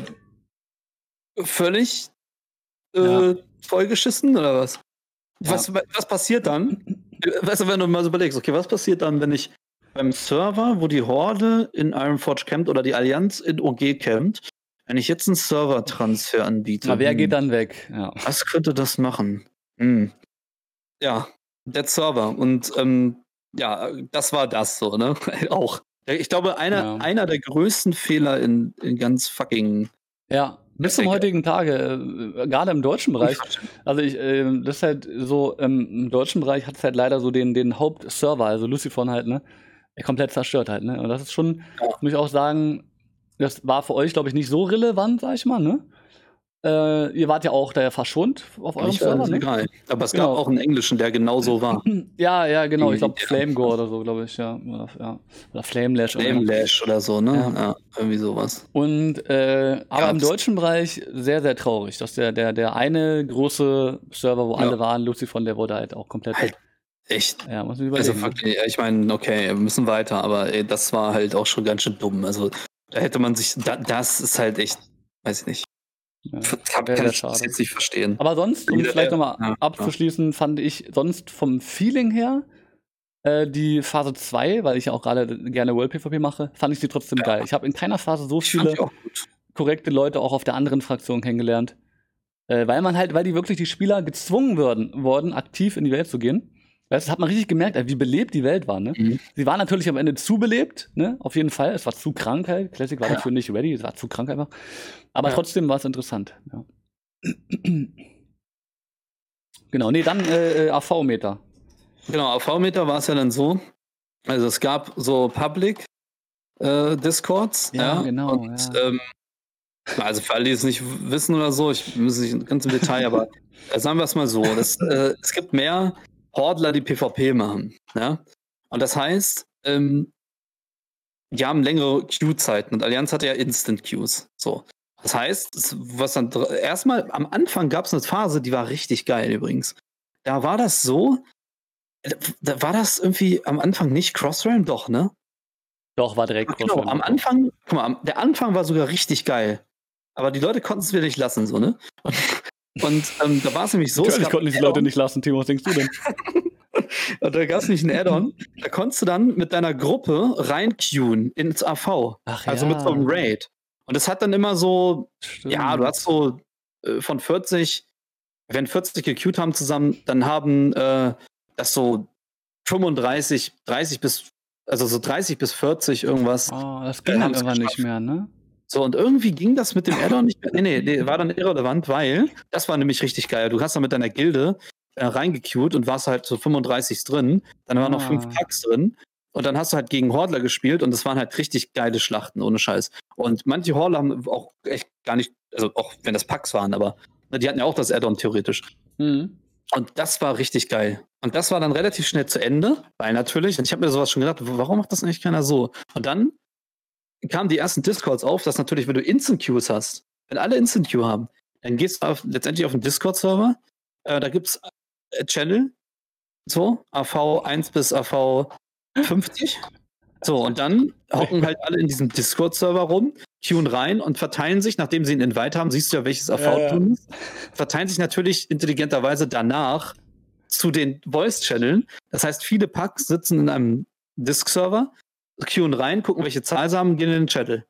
B: völlig äh,
A: Ja.
B: vollgeschissen oder was?
A: Ja.
B: was? Was passiert dann? Weißt du, wenn du mal so überlegst, okay, was passiert dann, wenn ich beim Server, wo die Horde in Ironforge campt oder die Allianz in O G campt, wenn ich jetzt einen Server-Transfer anbiete?
A: Na, wer
B: hm,
A: geht dann weg? Ja.
B: Was könnte das machen? Hm. Ja, der Server. Und ähm, ja, das war das so, ne? Auch. Ich glaube, einer,
A: Ja.
B: einer der größten Fehler in, in ganz fucking.
A: Ja, bis zum heutigen Tage, äh, gerade im deutschen Bereich. Also ich, äh, das ist halt so, ähm, im deutschen Bereich hat es halt leider so den, den Hauptserver, also Lucifer halt, ne? Komplett zerstört halt, ne? Und das ist schon,
B: Ja.
A: muss ich auch sagen, das war für euch, glaube ich, nicht so relevant, sag ich mal, ne? Äh, ihr wart ja auch da verschont auf eurem
B: Ich war
A: Server,
B: das
A: ne?
B: egal. Aber es
A: Genau.
B: gab auch einen englischen, der genauso war.
A: Ja, ja, genau. Ich glaube,
B: Ja.
A: Flamegore oder so, glaube ich, ja. Oder, ja. Oder Flamelash.
B: Flame
A: Oder
B: Lash oder so, ne?
A: Ja.
B: Ja, irgendwie sowas.
A: Und, äh, aber im
B: Gab's.
A: deutschen Bereich sehr, sehr traurig, dass der, der, der eine große Server, wo
B: Ja.
A: alle waren, Lucifer, der wurde halt auch komplett.
B: Halt. Echt.
A: Ja, muss man
B: Also,
A: überlegen.
B: fuck, ey, ich meine, okay, wir müssen weiter, aber ey, das war halt auch schon ganz schön dumm. Also, da hätte man sich, da, das ist halt echt, weiß ich nicht.
A: ja.
B: Kann,
A: Sehr,
B: kann
A: sehr
B: ich das
A: schade.
B: jetzt nicht verstehen.
A: Aber sonst, um
B: Jeder,
A: vielleicht
B: der-
A: nochmal
B: ja,
A: abzuschließen, fand ich sonst vom Feeling her äh, die Phase zwei, weil ich ja auch gerade gerne World PvP mache, fand ich sie trotzdem geil. Ich habe in keiner Phase so
B: Ich fand
A: viele
B: die auch gut.
A: korrekte Leute auch auf der anderen Fraktion kennengelernt. Äh, weil man halt, weil die wirklich die Spieler gezwungen worden, worden, aktiv in die Welt zu gehen. Weißt, das hat man richtig gemerkt, wie belebt die Welt war, ne?
B: Mhm.
A: Sie war natürlich am Ende zu belebt, ne? Auf jeden Fall. Es war zu krank halt. Classic war dafür nicht ready, es war zu krank einfach. Aber
B: Ja.
A: trotzdem war es interessant, ja. Genau, nee, dann äh, A V-Meter.
B: Genau, A V-Meter war es ja dann so. Also es gab so Public äh, Discords.
A: Ja, genau,
B: Und,
A: ja.
B: Ähm, also für alle, die es nicht wissen oder so, ich muss nicht ganz im Detail, aber äh, sagen wir es mal so, das, äh, es gibt mehr Hordler, die PvP machen. Ja? Und das heißt, ähm, die haben längere Queue-Zeiten und Allianz hatte ja Instant-Queues. So. Das heißt, es- was dann dr- erstmal am Anfang gab es eine Phase, die war richtig geil übrigens. Da war das so, äh, da war das irgendwie am Anfang nicht Crossrealm, doch, ne?
A: Doch, war direkt
B: Genau,
A: Crossrealm.
B: am Anfang, guck mal, am- der Anfang war sogar richtig geil. Aber die Leute konnten es wieder nicht lassen, so, ne? Und Und ähm, da war es nämlich so, es
A: Natürlich
B: gab
A: konnten diese Leute nicht lassen, Timo, was denkst du denn?
B: und da gab es nicht ein Add-on, da konntest du dann mit deiner Gruppe reinqueuen ins A V.
A: Ach
B: Also
A: ja.
B: mit so einem Raid. Und das hat dann immer so,
A: Stimmt.
B: ja, du hast so äh, von vierzig, wenn vierzig gequeued haben zusammen, dann haben äh, das so fünfunddreißig, dreißig bis, also so dreißig bis vierzig irgendwas.
A: Oh, das ging dann irgendwann nicht mehr, ne?
B: So, und irgendwie ging das mit dem Add-on nicht mehr. Nee, nee, nee, war dann irrelevant, weil das war nämlich richtig geil. Du hast dann mit deiner Gilde äh, reingequeued und warst halt so fünfunddreißig drin. Dann waren noch fünf
A: Ah.
B: Packs drin. Und dann hast du halt gegen Hordler gespielt und das waren halt richtig geile Schlachten, ohne Scheiß. Und manche Hordler haben auch echt gar nicht, also auch wenn das Packs waren, aber ne, die hatten ja auch das Add-on theoretisch.
A: Mhm.
B: Und das war richtig geil. Und das war dann relativ schnell zu Ende, weil natürlich, und ich habe mir sowas schon gedacht, warum macht das eigentlich keiner so? Und dann kamen die ersten Discords auf, dass natürlich, wenn du Instant Queues hast, wenn alle Instant Queue haben, dann gehst du auf, letztendlich auf den Discord-Server, äh, da gibt's äh, Channel, so, A V eins bis A V fünfzig. So, und dann hocken halt alle in diesem Discord-Server rum, queuen rein und verteilen sich, nachdem sie einen Invite haben, siehst du ja, welches A V
A: Ja, ja.
B: drin ist, verteilen sich natürlich intelligenterweise danach zu den Voice-Channeln. Das heißt, viele Packs sitzen in einem Disk-Server, queuen rein, gucken, welche Zahl sie haben, gehen in den Channel.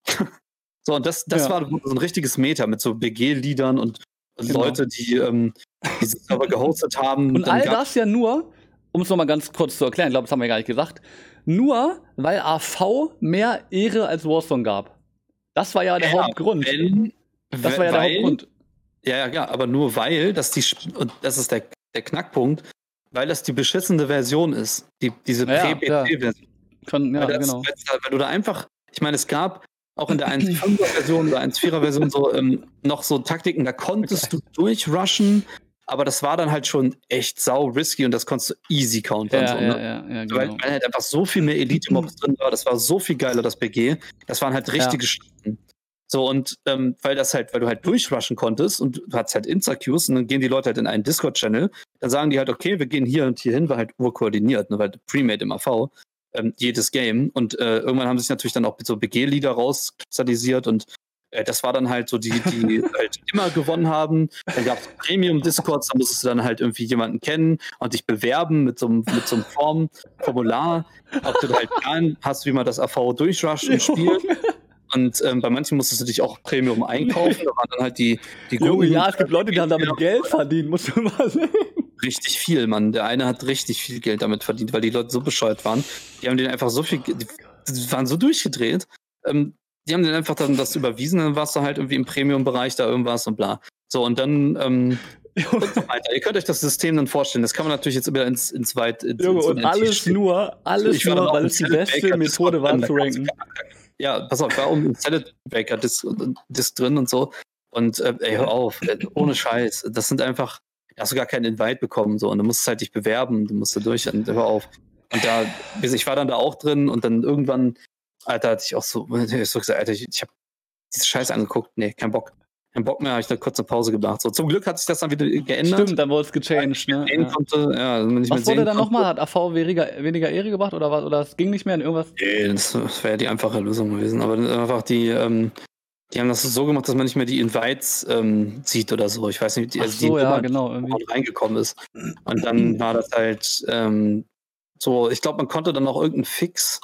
B: So, und das, das
A: Ja.
B: war so ein richtiges Meta mit so B G-Liedern und, und
A: Genau.
B: Leute, die ähm, diese Server gehostet haben.
A: Und
B: Dann
A: all
B: gab-
A: das ja nur, um es nochmal ganz kurz zu erklären, ich glaube, das haben wir gar nicht gesagt, nur weil A V mehr Ehre als Warzone gab. Das war ja der
B: Ja,
A: Hauptgrund.
B: Wenn,
A: Das war ja der
B: weil-
A: Hauptgrund.
B: Ja, ja, ja, aber nur weil, dass die, Sp- und das ist der, der Knackpunkt, weil das die beschissene Version ist. Die, diese
A: Ja,
B: Prä-P C-Version.
A: Kann, ja,
B: weil, das,
A: genau.
B: weil's da- weil du da einfach, ich meine, es gab auch in der eins Punkt fünfer-Version oder eins Punkt vierer-Version so ähm, noch so Taktiken, da konntest du durchrushen, aber das war dann halt schon echt sau risky und das konntest du easy countern.
A: Ja,
B: so,
A: ja,
B: ne?
A: ja, ja,
B: Weil,
A: genau.
B: weil halt einfach so viel mehr Elite-Mobs drin war, das war so viel geiler, das B G. Das waren halt richtige Schlachten. So, und ähm, weil das halt, weil du halt durchrushen konntest und du hattest halt Insta-Queues und dann gehen die Leute halt in einen Discord-Channel, dann sagen die halt, okay, wir gehen hier und hier hin, war halt urkoordiniert, ne, weil Premade im A V, ähm, jedes Game. Und äh, irgendwann haben sich natürlich dann auch so B G-Lieder rauskristallisiert und äh, das war dann halt so die, die halt immer gewonnen haben. Dann gab es Premium-Discords, da musstest du dann halt irgendwie jemanden kennen und dich bewerben mit so einem, mit so einem Form, Formular, ob du halt Plan hast, wie man das A V durchrusht und spielt. Und ähm, bei manchen musstest du dich auch Premium einkaufen. Da waren dann halt die, die
A: Junge,
B: guten-
A: ja, es gibt Leute, die haben damit Geld verdient, musst du mal sehen.
B: richtig viel, Mann. Der eine hat richtig viel Geld damit verdient, weil die Leute so bescheuert waren. Die haben den einfach so viel, Ge- die waren so durchgedreht. Ähm, die haben den einfach dann das überwiesen, dann warst du halt irgendwie im Premium-Bereich da irgendwas und bla. So, und dann ähm, und so weiter. Ihr könnt euch das System dann vorstellen. Das kann man natürlich jetzt wieder ins, ins weit ins,
A: Junge,
B: ins
A: und alles nur, alles
B: Ich war dann
A: nur,
B: auch
A: weil
B: im
A: es die
B: Salad
A: beste
B: Baker
A: Methode
B: Discord
A: war
B: drin,
A: zu
B: da kannst du
A: ranken.
B: Ja, pass auf, war um Salad Baker Disc, Disc drin und so. Und äh, ey, hör auf, äh, ohne Scheiß. Das sind einfach, da hast du gar keinen Invite bekommen, so. Und du musst halt dich bewerben, du musst da durch und hör auf. Und da, ich war dann da auch drin und dann irgendwann, Alter, hatte ich auch so, ich hab so gesagt, Alter, ich, ich hab diese Scheiße angeguckt, nee, kein Bock. Kein Bock mehr, habe ich da kurz eine Pause gemacht. So, zum Glück hat sich das dann wieder geändert.
A: Stimmt, dann wurde es gechanged, ne?
B: Sehen
A: Ja.
B: konnte, ja, wenn man nicht mehr
A: Was wurde
B: sehen
A: dann
B: konnte.
A: nochmal? Hat A V weniger, weniger Ehre gebracht oder was? Oder es ging nicht mehr in irgendwas?
B: Nee, das, das wäre ja die einfache Lösung gewesen. Aber einfach die, ähm, die haben das so gemacht, dass man nicht mehr die Invites ähm, sieht oder so. Ich weiß nicht, die,
A: Ach
B: also die
A: so, ja,
B: Nummer,
A: genau.
B: die
A: Irgendwie.
B: reingekommen ist. Und dann war das halt ähm, so, ich glaube, man konnte dann noch irgendeinen Fix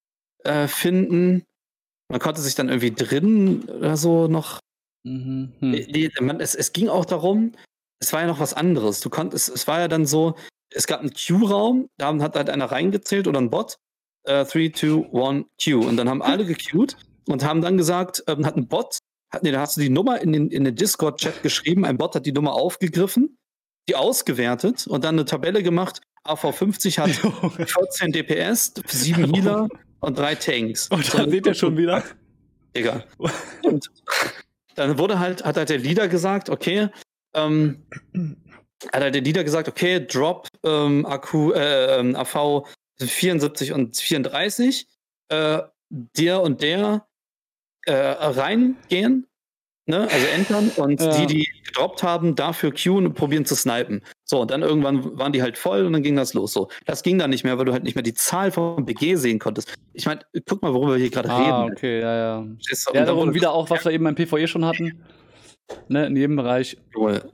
B: äh, finden. Man konnte sich dann irgendwie drin oder so noch.
A: Mhm. Hm.
B: Nee, man, es, es ging auch darum, es war ja noch was anderes. Du konntest, es war ja dann so, es gab einen Q-Raum, da hat halt einer reingezählt oder ein Bot. drei, zwei, eins, Q. Und dann haben alle gequeued und haben dann gesagt, ähm, hat ein Bot, hat, nee, da hast du die Nummer in den, in den Discord-Chat geschrieben, ein Bot hat die Nummer aufgegriffen, die ausgewertet und dann eine Tabelle gemacht. A V fünfzig hat vierzehn D P S, sieben Healer und drei Tanks.
A: Und da seht ihr schon wieder.
B: Egal. Und dann wurde halt, hat halt der Leader gesagt, okay, ähm, hat halt der Leader gesagt, okay, Drop ähm, Akku, äh, ähm, A V vierundsiebzig und vierunddreißig, äh, der und der äh, reingehen, ne, also entern und
A: Ja.
B: die, die gedroppt haben, dafür queuen und probieren zu snipen. So, und dann irgendwann waren die halt voll und dann ging das los. So, das ging dann nicht mehr, weil du halt nicht mehr die Zahl vom B G sehen konntest. Ich meine, guck mal, worüber wir hier gerade
A: Ah,
B: reden.
A: okay, ja, ja.
B: Verstehst du? Und
A: Ja,
B: dann
A: darum
B: wurde
A: wieder auch, was wir eben beim P V E schon hatten. Ne, in jedem Bereich.
B: Junge.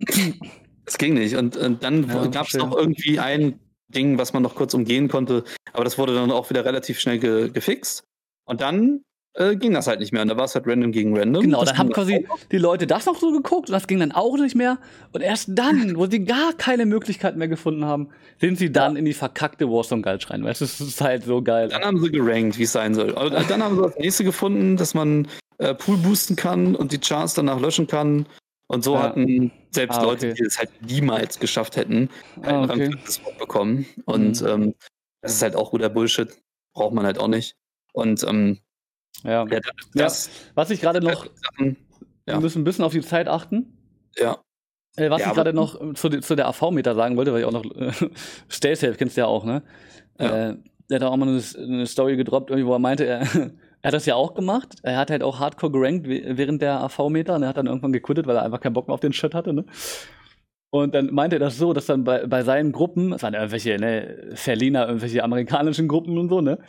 B: Das ging nicht. Und, und dann
A: Ja,
B: gab es
A: verstehe.
B: noch irgendwie ein Ding, was man noch kurz umgehen konnte, aber das wurde dann auch wieder relativ schnell ge gefixt. Und dann äh, ging das halt nicht mehr. Und da war es halt random gegen random.
A: Genau,
B: Das
A: dann haben
B: ging
A: quasi die Leute das noch so geguckt und das ging dann auch nicht mehr. Und erst dann, wo sie gar keine Möglichkeit mehr gefunden haben, sind sie dann in die verkackte Warzone Guide rein. Weißt du, das ist halt so geil.
B: Dann haben sie gerankt, wie es sein soll. Und dann haben sie das nächste gefunden, dass man äh, Pool boosten kann und die Chars danach löschen kann. Und so
A: Ja.
B: hatten selbst
A: Ah,
B: Leute,
A: okay.
B: die es halt niemals geschafft hätten, halt
A: Ah,
B: einen
A: okay.
B: Rang für das Wort bekommen. Und
A: Mhm.
B: ähm, das ist halt auch guter Bullshit. Braucht man halt auch nicht. Und ähm,
A: Ja.
B: ja, das,
A: Ja, was ich gerade noch,
B: Sachen,
A: wir
B: ja.
A: müssen ein bisschen auf die Zeit achten.
B: ja.
A: Äh, was
B: Ja,
A: ich
B: aber-
A: gerade noch äh, zu, de- zu der A V-Meter sagen wollte, weil ich auch noch äh, Stay Safe kennst du ja auch, ne?
B: Ja.
A: Äh, der hat auch mal eine, eine Story gedroppt, irgendwie, wo er meinte, er, er hat das ja auch gemacht. Er hat halt auch hardcore gerankt we- während der A V-Meter und er hat dann irgendwann gequittet, weil er einfach keinen Bock mehr auf den Shit hatte, ne? Und dann meinte er das so, dass dann bei, bei seinen Gruppen, es waren irgendwelche, ne, Verliener, irgendwelche amerikanischen Gruppen und so, ne?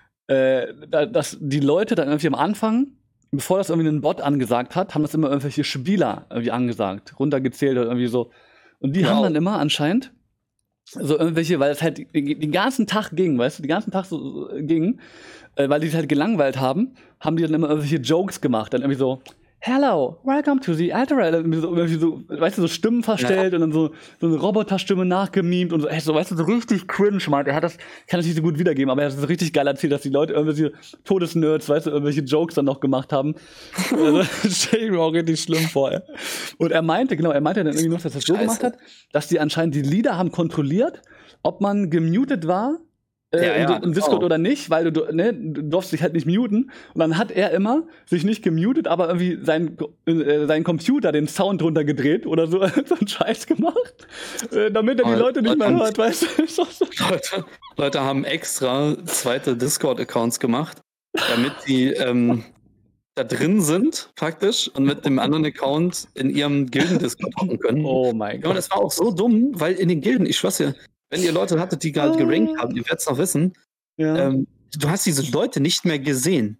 A: Äh, da- dass die Leute dann irgendwie am Anfang, bevor das irgendwie ein Bot angesagt hat, haben das immer irgendwelche Spieler irgendwie angesagt, runtergezählt oder irgendwie so. Und die
B: Ja,
A: haben
B: auch.
A: dann immer anscheinend so irgendwelche, weil es halt den, den ganzen Tag ging, weißt du, den ganzen Tag so so ging, äh, weil die sich halt gelangweilt haben, haben die dann immer irgendwelche Jokes gemacht, dann irgendwie so, Hello, welcome to the Altered, irgendwie so, irgendwie so, weißt du, so Stimmen verstellt und dann so, so eine Roboterstimme nachgemimt und so, ey, so, weißt du, so richtig cringe, meint. Er hat das, kann das nicht so gut wiedergeben, aber er hat es so richtig geil erzählt, dass die Leute irgendwelche Todesnerds, weißt du, irgendwelche Jokes dann noch gemacht haben. Also, das stell ich mir auch richtig schlimm vor, ey. Und er meinte, genau, er meinte dann irgendwie noch, dass er das so
B: Scheiße.
A: gemacht hat, dass die anscheinend die Leader haben kontrolliert, ob man gemutet war, äh,
B: Ja,
A: im,
B: ja,
A: im
B: das
A: Discord
B: auch.
A: oder nicht, weil du, ne, du durfst dich halt nicht muten. Und dann hat er immer sich nicht gemutet, aber irgendwie sein, äh, sein Computer den Sound runtergedreht oder so, so einen Scheiß gemacht, äh, damit er die
B: Aber
A: Leute nicht mehr
B: Leute-
A: hört, weißt du? Ist doch so-
B: Leute, Leute haben extra zweite Discord-Accounts gemacht, damit sie ähm, da drin sind, praktisch, und mit dem anderen Account in ihrem Gilden-Discord hocken können.
A: Oh mein
B: Ja, und
A: Gott.
B: das war auch so dumm, weil in den Gilden, ich schwör's dir, wenn ihr Leute hattet, die gerade gerankt haben, ihr werdet's noch wissen,
A: Ja.
B: ähm, du hast diese Leute nicht mehr gesehen.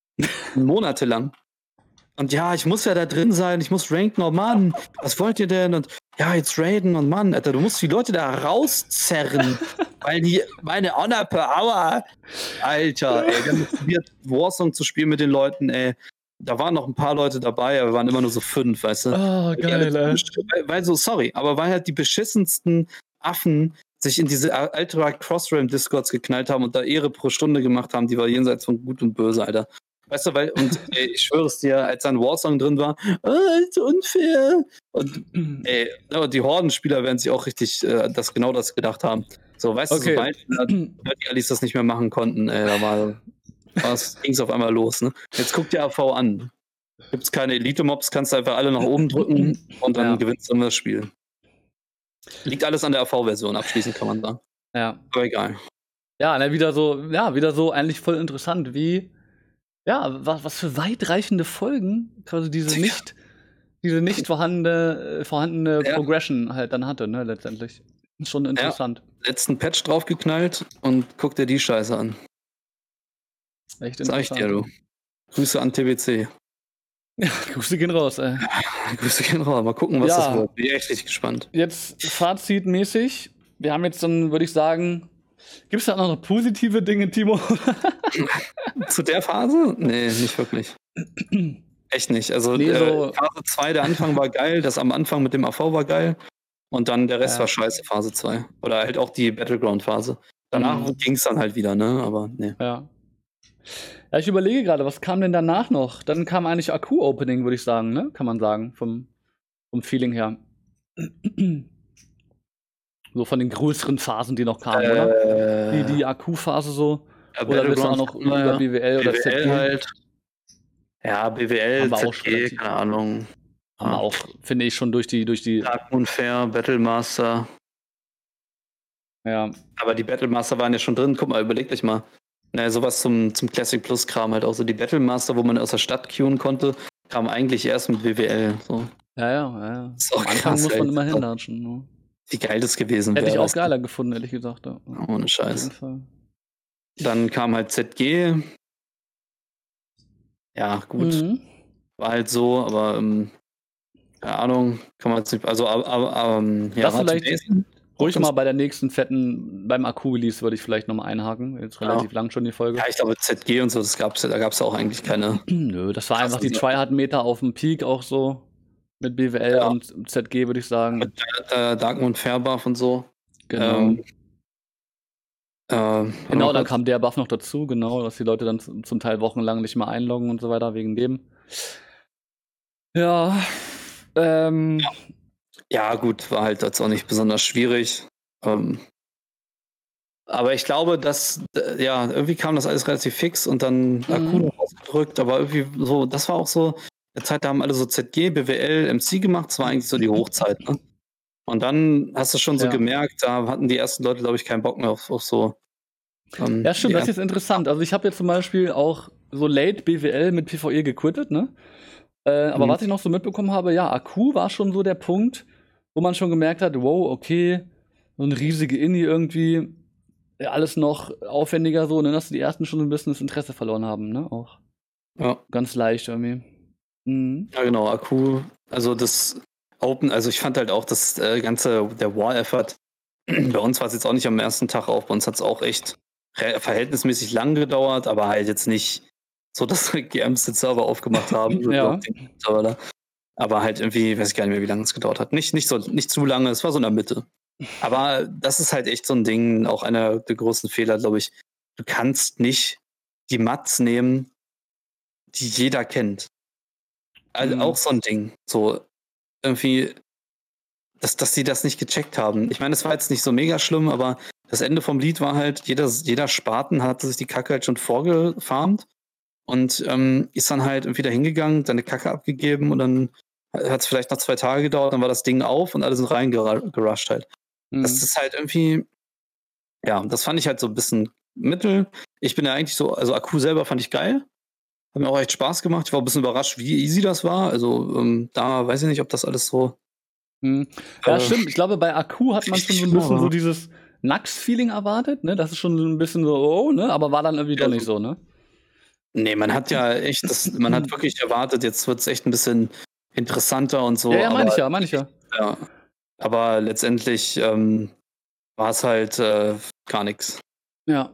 B: Monatelang. Und ja, ich muss ja da drin sein, ich muss ranken, oh Mann, was wollt ihr denn? Und ja, jetzt raiden und Mann, Alter, du musst die Leute da rauszerren, weil die meine Honor per Hour, Alter, ey, wir haben probiert, Warzone zu spielen mit den Leuten, ey. Da waren noch ein paar Leute dabei, aber wir waren immer nur so fünf, weißt du?
A: Oh,
B: Weil die alle
A: geil,
B: zu
A: ey.
B: besch- weil, weil so, sorry, aber weil halt die beschissensten Affen sich in diese Ultra Crossrealm Discords geknallt haben und da Ehre pro Stunde gemacht haben, die war jenseits von Gut und Böse, Alter. Weißt du, weil, und ey, ich schwöre es dir, als ein Warsong drin war, oh, ist unfair. Und ey, aber die Hordenspieler werden sich auch richtig äh, das, genau das gedacht haben. So, weißt
A: Okay.
B: du, sobald äh, die Allies das nicht mehr machen konnten, ey, da war ging es auf einmal los. Ne? Jetzt guck dir A V an. Gibt es keine Elite-Mobs, kannst du einfach alle nach oben drücken und dann
A: Ja.
B: gewinnst du immer das Spiel. Liegt alles an der A V-Version, abschließend kann man sagen.
A: Ja.
B: Aber egal.
A: Ja, ne, wieder so, ja, wieder so eigentlich voll interessant, wie, ja, was, was für weitreichende Folgen quasi diese nicht, diese nicht vorhandene, äh, vorhandene
B: Ja.
A: Progression halt dann hatte, ne, letztendlich. Ist schon interessant.
B: Letzten Patch draufgeknallt und guck dir die Scheiße an.
A: Echt
B: Sag ich
A: interessant.
B: dir, du. Grüße an T B C.
A: Ja, Grüße gehen raus, ey.
B: Grüße gehen raus. Mal gucken, was
A: Ja.
B: das wird. Bin echt richtig gespannt.
A: Jetzt fazitmäßig, wir haben jetzt dann, würde ich sagen, gibt es da noch positive Dinge, Timo?
B: Zu der Phase? Nee, nicht wirklich. Echt nicht. Also
A: Nee, so-
B: äh, Phase zwei, der Anfang war geil, das am Anfang mit dem A V war geil. Und dann der Rest
A: Ja.
B: war scheiße, Phase zwei. Oder halt auch die Battleground-Phase. Danach
A: Mhm.
B: ging es dann halt wieder, ne? Aber nee.
A: Ja. Ja, ich überlege gerade, was kam denn danach noch? Dann kam eigentlich Akku-Opening, würde ich sagen, ne? Kann man sagen, vom, vom Feeling her. So von den größeren Phasen, die noch kamen, oder?
B: Äh,
A: Die, die Akku-Phase so.
B: ja,
A: Oder willst du auch
B: Battlegrounds
A: noch
B: hatten wir
A: über
B: ja.
A: B W L oder
B: B W L
A: Z G?
B: halt. Ja, B W L,
A: Haben wir auch
B: Z
A: schon
B: G,
A: relativ-
B: keine Ahnung.
A: Haben wir auch, finde ich, schon durch die, durch die,
B: Dark Moon Fair, Battlemaster.
A: ja.
B: Aber die Battlemaster waren ja schon drin. Guck mal, überlegt euch mal. Naja, sowas zum, zum Classic Plus Kram halt auch so. Die Battlemaster, wo man aus der Stadt queuen konnte, kam eigentlich erst mit B W L. So.
A: Ja, ja, ja, ja.
B: Ist auch
A: Am Anfang
B: krass,
A: muss man
B: ey.
A: immer
B: Ist auch-
A: hinlatschen. Ne?
B: Wie geil das gewesen
A: Hätte ich
B: wäre.
A: auch
B: weißt du?
A: geiler gefunden, ehrlich gesagt. Ja.
B: Ohne
A: Auf
B: Scheiß.
A: jeden Fall.
B: Dann kam halt Z G. Ja, gut.
A: Mhm.
B: War halt so, aber ähm, keine Ahnung, kann man jetzt nicht, also, aber, aber ähm, ja,
A: Das
B: Hard to
A: vielleicht
B: Basin, auch
A: ruhig
B: ganz
A: mal bei der nächsten fetten, beim Akku-Release würde ich vielleicht noch mal einhaken. Jetzt
B: ja.
A: relativ lang schon die Folge.
B: Ja, ich glaube, Z G und so, das gab's, da gab's ja auch eigentlich keine
A: Nö, das war einfach
B: krassen
A: die
B: Sachen.
A: Tryhard-Meter auf dem Peak auch so mit B W L
B: Ja.
A: und Z G, würde ich sagen.
B: Mit äh, Darkmoon Fairbuff und so.
A: Genau.
B: Ähm, ähm,
A: Genau,
B: warte
A: dann
B: mal
A: kam der Buff noch dazu, genau, dass die Leute dann z- zum Teil wochenlang nicht mehr einloggen und so weiter wegen dem. Ja, ähm,
B: kurz. Ja, gut, war halt jetzt auch nicht besonders schwierig. Ähm, aber ich glaube, dass, äh, ja, irgendwie kam das alles relativ fix und dann Akku
A: mhm.
B: noch ausgedrückt, aber irgendwie so, das war auch so, eine Zeit, da haben alle so Z G, B W L, M C gemacht, das war eigentlich so die Hochzeit, ne? Und dann hast du schon so
A: Ja.
B: gemerkt, da hatten die ersten Leute, glaube ich, keinen Bock mehr auf, auf so. Ähm,
A: Ja, stimmt,
B: die
A: das ist jetzt interessant. Also ich habe jetzt zum Beispiel auch so late B W L mit PvE gequittet, ne? Äh, aber
B: Mhm.
A: was ich noch so mitbekommen habe, ja, Akku war schon so der Punkt, wo man schon gemerkt hat, wow, okay, so eine riesige Indie irgendwie, ja, alles noch aufwendiger so, ne, dass die ersten schon so ein bisschen das Interesse verloren haben, ne? Auch
B: Ja.
A: ganz leicht irgendwie. Mhm.
B: Ja, genau, Akku, also das Open, also ich fand halt auch das äh, ganze, der War-Effort, bei uns war es jetzt auch nicht am ersten Tag auf, bei uns hat es auch echt re- verhältnismäßig lang gedauert, aber halt jetzt nicht so, dass wir G Ms den Server aufgemacht haben, so
A: Ja.
B: auf den Server da. Aber halt irgendwie, weiß ich gar nicht mehr, wie lange es gedauert hat. Nicht, nicht, so, nicht zu lange, es war so in der Mitte. Aber das ist halt echt so ein Ding, auch einer der großen Fehler, glaube ich. Du kannst nicht die Mats nehmen, die jeder kennt. Also
A: Mhm.
B: auch so ein Ding. So irgendwie, dass, dass die das nicht gecheckt haben. Ich meine, es war jetzt nicht so mega schlimm, aber das Ende vom Lied war halt, jeder, jeder Spaten hatte sich die Kacke halt schon vorgefarmt und ähm, ist dann halt irgendwie da hingegangen, seine Kacke abgegeben und dann hat es vielleicht noch zwei Tage gedauert, dann war das Ding auf und alle sind reingerusht halt. Das
A: Mhm.
B: ist halt irgendwie, ja, das fand ich halt so ein bisschen mittel. Ich bin ja eigentlich so, also Akku selber fand ich geil. Hat mir auch echt Spaß gemacht. Ich war ein bisschen überrascht, wie easy das war. Also ähm, da weiß ich nicht, ob das alles so
A: Mhm. Ja,
B: äh,
A: stimmt. Ich glaube, bei Akku hat man schon
B: richtig
A: so ein
B: schwer
A: bisschen so
B: war.
A: dieses Nax-Feeling erwartet, ne? Das ist schon so ein bisschen so, oh, ne? Aber war dann irgendwie doch
B: Ja,
A: nicht
B: so,
A: so, ne?
B: nee, man hat ja echt, das, man hat wirklich erwartet, jetzt wird es echt ein bisschen interessanter und
A: Ja,
B: so,
A: ja, meine
B: aber
A: ich ja, meine ich ja.
B: ja, aber letztendlich ähm, war es halt äh, gar nichts.
A: Ja.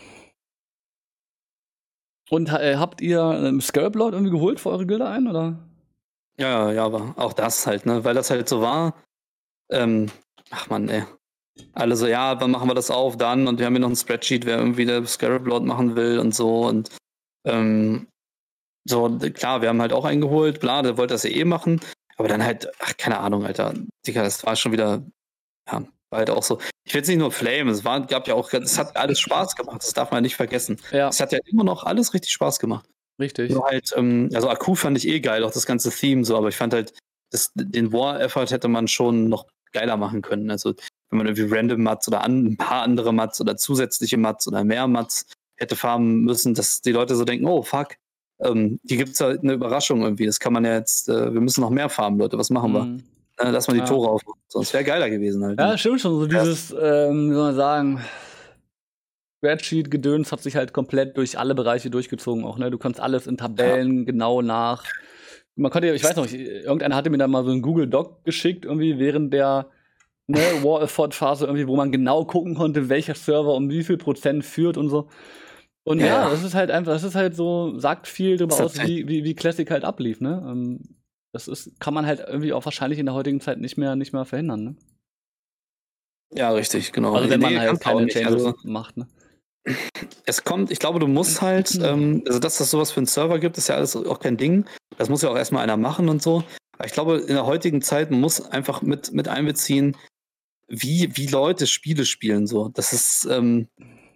A: Und äh, habt ihr ähm, Scarab Lord irgendwie geholt für eure Gilde ein, oder?
B: Ja, ja, aber auch das halt, ne, weil das halt so war. Ähm, ach man, ey. Alle so, ja, wann machen wir das auf? Dann. Und wir haben hier noch ein Spreadsheet, wer irgendwie der Scarab Lord machen will und so. Und ähm, so, d- klar, wir haben halt auch eingeholt, bla, der wollte das ja eh machen. Aber dann halt, ach, keine Ahnung, Alter. Digga, das war schon wieder, ja, war halt auch so. Ich will jetzt nicht nur Flame, es war, gab ja auch, es hat alles Spaß gemacht, das darf man nicht vergessen.
A: Ja,
B: Es hat ja immer noch alles richtig Spaß gemacht.
A: richtig.
B: Nur halt, ähm, also Akku fand ich eh geil, auch das ganze Theme so, aber ich fand halt, das, den War-Effort hätte man schon noch geiler machen können. Also wenn man irgendwie random Mats oder an, ein paar andere Mats oder zusätzliche Mats oder mehr Mats hätte farmen müssen, dass die Leute so denken, oh fuck, ähm, hier gibt es halt eine Überraschung irgendwie. Das kann man ja jetzt, äh, wir müssen noch mehr farmen, Leute, was machen wir?
A: Mhm.
B: Äh, lass mal die
A: Ja.
B: Tore aufmachen. Sonst wäre geiler gewesen halt.
A: Ja,
B: Ne?
A: stimmt schon. So dieses, ähm, wie soll man sagen, Spreadsheet-Gedöns hat sich halt komplett durch alle Bereiche durchgezogen auch, ne? Du kannst alles in Tabellen genau nach. Man konnte ja, ich weiß noch, ich, irgendeiner hatte mir da mal so einen Google Doc geschickt, irgendwie während der ne, War-Effort-Phase, irgendwie, wo man genau gucken konnte, welcher Server um wie viel Prozent führt und so. Und
B: Ja,
A: ja,
B: ja.
A: das ist halt einfach, das ist halt so, sagt viel darüber
B: Das hat
A: aus, wie, wie, wie Classic halt ablief, ne? Ähm, das ist, kann man halt irgendwie auch wahrscheinlich in der heutigen Zeit nicht mehr, nicht mehr verhindern, ne?
B: Ja, richtig, genau.
A: Also wenn man
B: Nee,
A: halt
B: kannst du auch
A: keine
B: nicht.
A: Changes
B: Also
A: macht, ne?
B: es kommt, ich glaube, du musst halt, ähm, also dass das sowas für einen Server gibt, ist ja alles auch kein Ding. Das muss ja auch erstmal einer machen und so. Aber ich glaube, in der heutigen Zeit, man muss einfach mit, mit einbeziehen, wie, wie Leute Spiele spielen. So. Das ist ähm,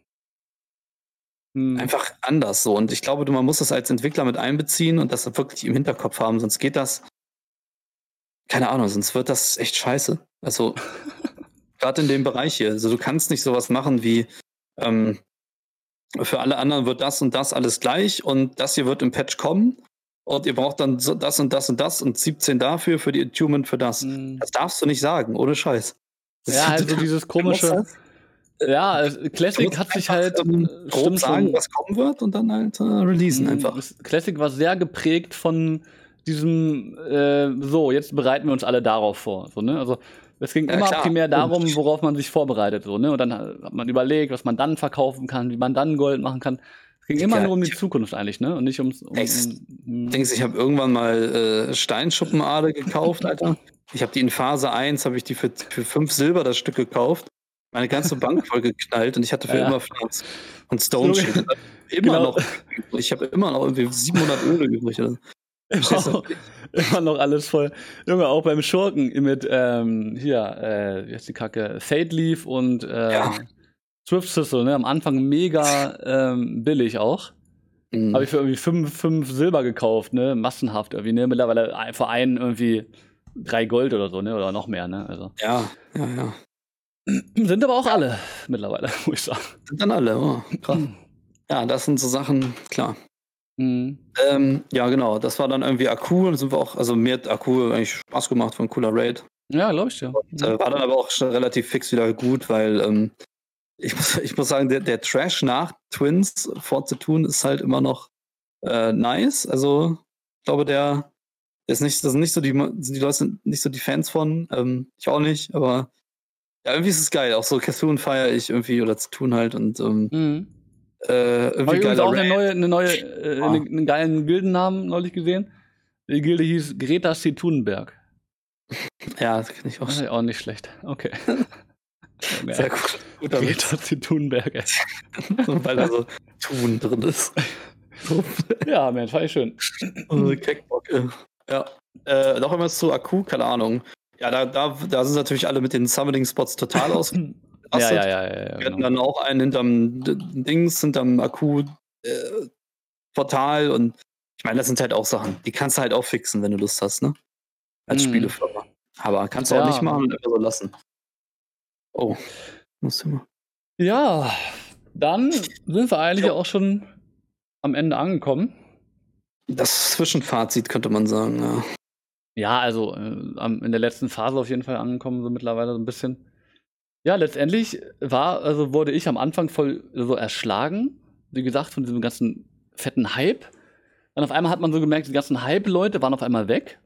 A: Hm.
B: einfach anders so. Und ich glaube, du- man muss das als Entwickler mit einbeziehen und das wirklich im Hinterkopf haben, sonst geht das, keine Ahnung, sonst wird das echt scheiße. Also, gerade in dem Bereich hier. Also du kannst nicht sowas machen wie, ähm, für alle anderen wird das und das alles gleich und das hier wird im Patch kommen und ihr braucht dann so das und das und das und siebzehn dafür, für die Attunement für das.
A: Hm.
B: Das darfst du nicht sagen, ohne Scheiß. Das
A: Ja,
B: ist-
A: halt so
B: du-
A: dieses
B: du musst
A: komische.
B: halt-
A: Ja, es-
B: du
A: Classic
B: musst
A: hat sich
B: einfach,
A: halt,
B: ähm,
A: äh,
B: grob
A: stimmt
B: sagen,
A: schon.
B: was kommen wird und dann halt äh, releasen
A: Hm,
B: einfach.
A: es- Classic war sehr geprägt von diesem, äh, so, jetzt bereiten wir uns alle darauf vor. So, ne? Also es ging
B: Ja,
A: immer
B: klar.
A: primär darum, worauf man sich vorbereitet. So, ne? Und dann hat man überlegt, was man dann verkaufen kann, wie man dann Gold machen kann. Es ging immer
B: Ja,
A: nur um die
B: ich-
A: Zukunft eigentlich, ne? Und nicht ums um,
B: Ex-
A: um,
B: Denkst, ich habe irgendwann mal äh, Steinschuppenaale gekauft, Alter. Ich habe die in Phase eins, habe ich die für, für fünf Silber das Stück gekauft. Meine ganze Bank voll geknallt und ich hatte für
A: Ja.
B: immer Flats und Stone
A: So,
B: Shit. Immer
A: genau.
B: noch. Ich habe immer noch irgendwie siebenhundert Öle übrig. Oder so. Verstehst du?
A: Immer noch alles voll. Junge, auch beim Schurken mit, ähm, hier, äh, wie heißt die Kacke? Fade Leaf und äh,
B: Ja.
A: Swift Sizzle, ne? Am Anfang mega ähm, billig auch.
B: Mhm.
A: Habe ich für irgendwie fünf, fünf Silber gekauft, ne? Massenhaft irgendwie, ne? Mittlerweile ein- für einen irgendwie drei Gold oder so, ne? Oder noch mehr, ne? Also.
B: Ja, ja, ja.
A: Sind aber auch alle mittlerweile, muss ich sagen.
B: Sind dann alle, oh, krass. Ja, das sind so Sachen, klar.
A: Mhm.
B: Ähm, ja, genau. Das war dann irgendwie Akku. Dann sind wir auch, also mir hat Akku eigentlich Spaß gemacht, war ein cooler Raid.
A: Ja, glaube ich dir.
B: Und, äh, war dann aber auch schon relativ fix wieder gut, weil ähm, ich, muss, ich muss sagen, der, der Trash nach Twins vorzutun ist halt immer noch äh, nice. Also ich glaube, der, der ist nicht, das sind nicht so die, sind die Leute sind nicht so die Fans von. Ähm, ich auch nicht, aber ja, irgendwie ist es geil. Auch so Cthulhu feiere ich irgendwie oder zu tun halt und ähm,
A: Mhm.
B: äh,
A: Habe
B: irgendwie
A: ich übrigens
B: geiler
A: auch eine
B: Raid.
A: neue, eine neue, äh,
B: Ah.
A: eine, einen geilen Gildennamen neulich gesehen. Die Gilde hieß Greta Setunberg.
B: Ja, das kann ich auch.
A: Das ist auch nicht schlecht. Okay.
B: Sehr gut. Guter Witz.
A: Greta Setunberg, ey.
B: Weil da so Tun drin ist. So,
A: Ja, Mensch, fand ich schön.
B: äh, Keckbock, äh. Ja. Äh, noch einmal zu Akku, keine Ahnung. Ja, da, da, da sind natürlich alle mit den Summoning-Spots total aus.
A: Ja, ja, ja, ja, ja,
B: Wir hatten
A: genau.
B: dann auch einen hinterm D- Dings, hinterm Akku-Portal und ich meine, das sind halt auch Sachen, die kannst du halt auch fixen, wenn du Lust hast, ne? Als
A: Mhm.
B: Spielefirma. Aber kannst du
A: Ja.
B: auch nicht machen und einfach so lassen. Oh. Musst du mal.
A: Ja, dann sind wir eigentlich
B: Ja.
A: auch schon am Ende angekommen.
B: Das Zwischenfazit könnte man sagen, ja.
A: Ja, also äh, am- in der letzten Phase auf jeden Fall angekommen, so mittlerweile so ein bisschen. Ja, letztendlich war, also wurde ich am Anfang voll so erschlagen, wie gesagt, von diesem ganzen fetten Hype. Dann auf einmal hat man so gemerkt, die ganzen Hype-Leute waren auf einmal weg.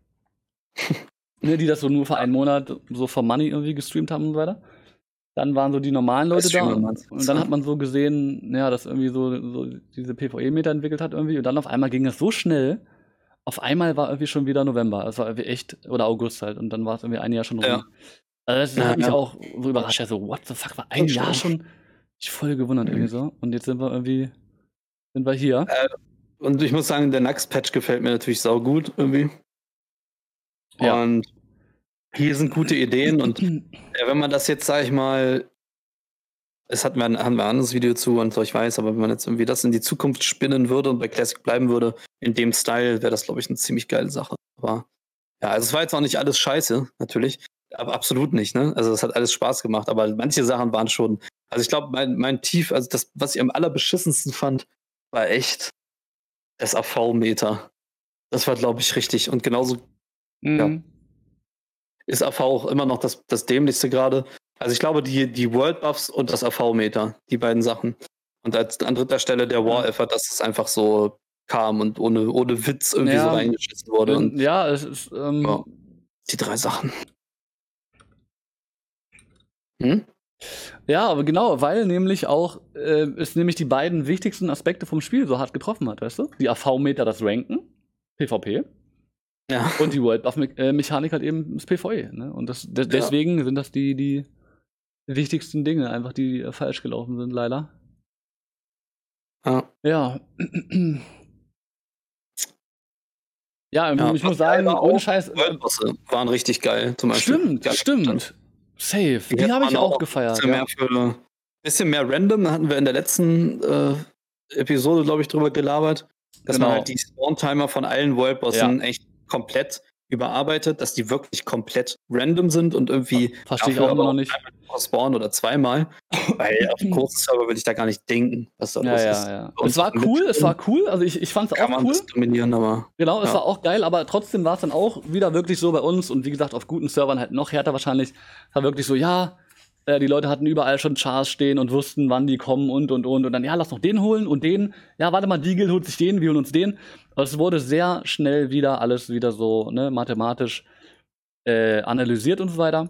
A: Ne, die das so nur für einen Monat so for Money irgendwie gestreamt haben und so weiter. Dann waren so die normalen Leute da.
B: Streamer meinst du?
A: Und dann hat man so gesehen, ja, dass irgendwie so, so diese PvE-Meter entwickelt hat irgendwie. Und dann auf einmal ging es so schnell. Auf einmal war irgendwie schon wieder November. Es war irgendwie echt, oder August halt. Und dann war es irgendwie ein Jahr schon rum.
B: Ja.
A: Also das
B: Ja,
A: hat mich
B: ja.
A: auch so überrascht. Also, what the fuck, war ein
B: Schon.
A: Jahr schon? Ich voll gewundert
B: Mhm.
A: irgendwie so. Und jetzt sind wir irgendwie, sind wir hier.
B: Und ich muss sagen, der Nax-Patch gefällt mir natürlich saugut irgendwie.
A: Ja.
B: Und hier sind gute Ideen und äh, wenn man das jetzt, sag ich mal, es hatten wir ein, haben wir ein anderes Video zu und so, ich weiß, aber wenn man jetzt irgendwie das in die Zukunft spinnen würde und bei Classic bleiben würde, in dem Style, wäre das, glaube ich, eine ziemlich geile Sache. Aber ja, also es war jetzt auch nicht alles scheiße, natürlich. Aber absolut nicht, ne? Also es hat alles Spaß gemacht, aber manche Sachen waren schon. Also ich glaube, mein, mein Tief, also das, was ich am allerbeschissensten fand, war echt das A V-Meter. Das war, glaube ich, richtig. Und genauso
A: Mhm.
B: ist A V auch immer noch das, das Dämlichste gerade. Also ich glaube, die, die World Buffs und das A V-Meter, die beiden Sachen. Und als, an dritter Stelle der War Effort, dass es einfach so kam und ohne, ohne Witz irgendwie
A: Ja,
B: so reingeschissen wurde. Und
A: ja, es ist, ähm,
B: ja, die drei Sachen. Hm?
A: ja, aber genau, weil nämlich auch äh, es nämlich die beiden wichtigsten Aspekte vom Spiel so hart getroffen hat, weißt du? Die A V-Meter, das Ranken, PvP,
B: Ja.
A: und die World Buff-Mechanik halt eben das PvE. Ne? Und das, de deswegen sind das die, die wichtigsten Dinge, einfach die äh, falsch gelaufen sind, leider.
B: Ja.
A: Ja. Ja,
B: Ja,
A: ich
B: was
A: muss sagen,
B: geil war
A: ohne
B: auch,
A: Scheiß.
B: Worldbosse waren richtig geil, zum Beispiel.
A: Stimmt,
B: Ganz
A: stimmt. Safe. Die,
B: hätte
A: habe ich
B: man
A: auch
B: noch
A: gefeiert.
B: Bisschen,
A: Ja.
B: mehr für, bisschen mehr random, da hatten wir in der letzten äh, Episode, glaube ich, drüber gelabert, dass
A: Genau.
B: man halt die Spawn-Timer von allen Worldbossen echt komplett überarbeitet, dass die wirklich komplett random sind und irgendwie
A: Verstehe ich
B: dafür
A: auch immer
B: aber
A: noch nicht.
B: einmal spawnen oder zweimal, weil auf dem großen Server will ich da gar nicht denken, was da
A: Ja,
B: los
A: ja,
B: ist.
A: ja.
B: Bei uns
A: Es war
B: auf dem
A: cool, es
B: Mitteln
A: war cool. Also ich, ich fand es
B: kann
A: auch
B: man
A: cool.
B: das dominieren, aber
A: Genau, es
B: ja.
A: war auch geil, aber trotzdem war es dann auch wieder wirklich so bei uns und wie gesagt auf guten Servern halt noch härter wahrscheinlich. Es war wirklich so, ja, Äh, die Leute hatten überall schon Chars stehen und wussten, wann die kommen und, und, und. Und dann, ja, lass noch den holen und den. Ja, warte mal, die Guild holt sich den, wir holen uns den. Also es wurde sehr schnell wieder alles wieder so, ne, mathematisch äh, analysiert und so weiter.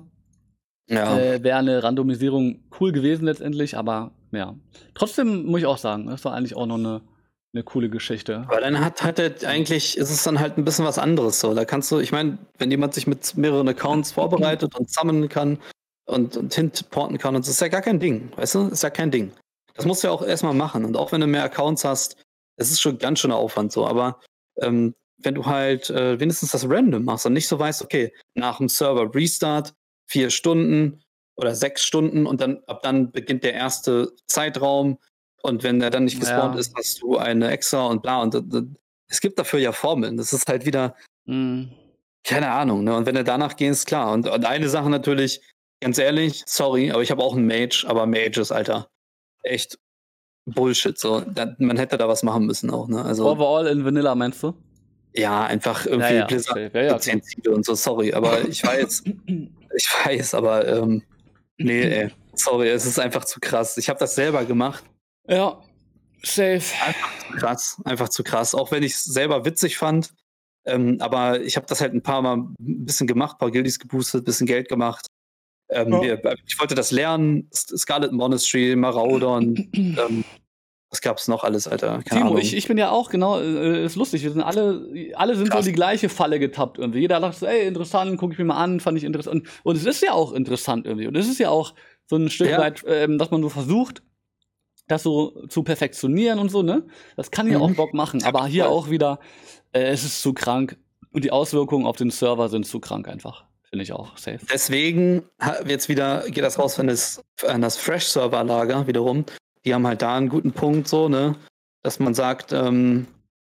B: Ja.
A: Äh, Wäre eine Randomisierung cool gewesen letztendlich, aber ja. Trotzdem muss ich auch sagen, das war eigentlich auch noch eine, eine coole Geschichte.
B: Aber dann hat hat er eigentlich, ist es dann halt ein bisschen was anderes so. Da kannst du, ich meine, wenn jemand sich mit mehreren Accounts vorbereitet und summonen kann und, und hinporten kann, und das ist ja gar kein Ding, weißt du? Ist ja kein Ding. Das musst du ja auch erstmal machen. Und auch wenn du mehr Accounts hast, es ist schon ganz schöner Aufwand so. Aber ähm, wenn du halt äh, wenigstens das random machst und nicht so weißt, okay, nach dem Server Restart, vier Stunden oder sechs Stunden und dann ab dann beginnt der erste Zeitraum. Und wenn der dann nicht gespawnt
A: Ja.
B: ist, hast du eine extra und bla. Und, und, und es gibt dafür ja Formeln. Das ist halt wieder,
A: Mm.
B: keine Ahnung. Ne? Und wenn du danach gehst, klar. Und, und eine Sache natürlich, ganz ehrlich, sorry, aber ich habe auch einen Mage, aber Mages, Alter, echt Bullshit. So, da, man hätte da was machen müssen auch. Ne? Also
A: Overall in Vanilla, meinst du?
B: ja, einfach irgendwie
A: Ja, ja,
B: Blizzard
A: okay. Ja, ja,
B: mit zehn Ziele und so. Sorry, aber ich weiß, ich weiß, aber ähm, nee, ey, sorry, es ist einfach zu krass. Ich habe das selber gemacht.
A: Ja, safe.
B: Einfach zu krass, einfach zu krass. Auch wenn ich es selber witzig fand. Ähm, aber ich habe das halt ein paar Mal ein bisschen gemacht, ein paar Guildies geboostet, ein bisschen Geld gemacht. Ähm,
A: Ja.
B: wir, ich wollte das lernen. Scarlet Monastery, Maraudon. ähm, was gab's noch alles, Alter? Keine
A: Timo,
B: Ahnung.
A: ich, ich bin ja auch, genau, äh, ist lustig. Wir sind alle, alle sind
B: Krass.
A: so die gleiche Falle getappt irgendwie. Jeder dachte so, ey, interessant, gucke ich mir mal an, fand ich interessant. Und, und es ist ja auch interessant irgendwie. Und es ist ja auch so ein Stück
B: Ja.
A: weit, ähm, dass man so versucht, das so zu perfektionieren und so, ne? Das kann ja
B: Mhm.
A: auch Bock machen. Aber hier
B: voll.
A: auch wieder, äh, es ist zu krank. Und die Auswirkungen auf den Server sind zu krank einfach. Finde ich auch safe.
B: Deswegen ha- jetzt wieder geht das raus an das, an das Fresh-Server-Lager wiederum. Die haben halt da einen guten Punkt, so, ne? Dass man sagt, ähm,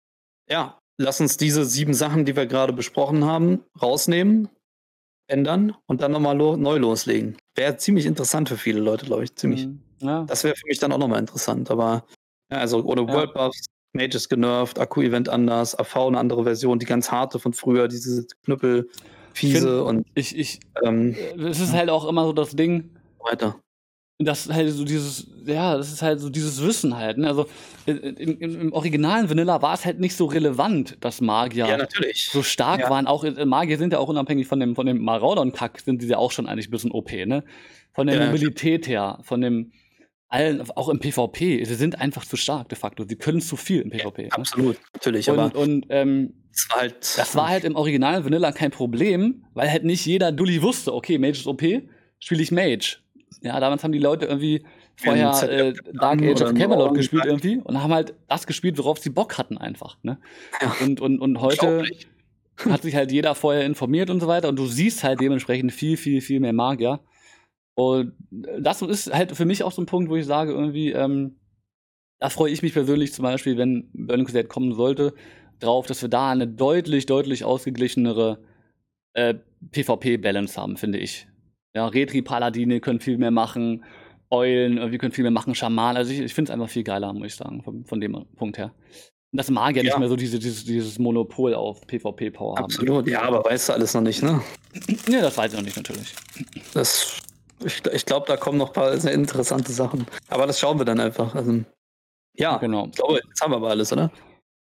B: ja, lass uns diese sieben Sachen, die wir gerade besprochen haben, rausnehmen, ändern und dann nochmal lo neu loslegen. Wäre ziemlich interessant für viele Leute, glaube ich. Ziemlich.
A: Mhm. Ja.
B: Das wäre für mich dann auch nochmal interessant. Aber ja, also ohne
A: Ja.
B: World Buffs, Mages genervt, Akku-Event anders, A V eine andere Version, die ganz harte von früher, diese Knüppel, fiese und
A: Ich, ich,
B: ähm,
A: äh, es ist halt auch immer so das Ding,
B: weiter.
A: das halt so dieses, ja, das ist halt so dieses Wissen halt, ne? Also in, in, im originalen Vanilla war es halt nicht so relevant, dass Magier
B: Ja, natürlich.
A: so stark
B: Ja.
A: waren. Auch äh, Magier sind ja auch unabhängig von dem, von dem Maraudon-Kack, sind die ja auch schon eigentlich ein bisschen O P, ne? Von der
B: Ja,
A: Mobilität her, von dem allen, auch im PvP, sie sind einfach zu stark de facto. Sie können zu viel im PvP. Ne?
B: Absolut, natürlich.
A: Und,
B: aber
A: und ähm,
B: es war halt.
A: das war halt im originalen Vanilla kein Problem, weil halt nicht jeder Dulli wusste, okay, Mage ist O P, spiele ich Mage. Ja, damals haben die Leute irgendwie vorher
B: Z
A: äh,
B: F
A: Dark Age
B: oder
A: of
B: ein
A: Camelot
B: Orden
A: gespielt
B: gezeigt.
A: irgendwie und haben halt das gespielt, worauf sie Bock hatten einfach. Ne?
B: Ja.
A: Und, und, und heute
B: Unglaublich.
A: hat sich halt jeder vorher informiert und so weiter und du siehst halt dementsprechend viel, viel, viel mehr Magier. Und das ist halt für mich auch so ein Punkt, wo ich sage, irgendwie, ähm, da freue ich mich persönlich zum Beispiel, wenn Burning Crusade kommen sollte, drauf, dass wir da eine deutlich, deutlich ausgeglichenere äh, PvP-Balance haben, finde ich. Ja, Retri-Paladine können viel mehr machen, Eulen, irgendwie können viel mehr machen, Schamanen. Also ich, ich finde es einfach viel geiler, muss ich sagen, von, von dem Punkt her. Und das mag ja nicht
B: Ja.
A: mehr so diese, dieses, dieses Monopol auf PvP-Power haben.
B: Absolut. Ja, aber weißt du alles noch nicht, ne?
A: Ja, das weiß ich noch nicht, natürlich.
B: Das, ich ich glaube, da kommen noch ein paar sehr interessante Sachen. Aber das schauen wir dann einfach. Also, ja,
A: Genau.
B: ich glaube, jetzt haben wir aber alles, oder?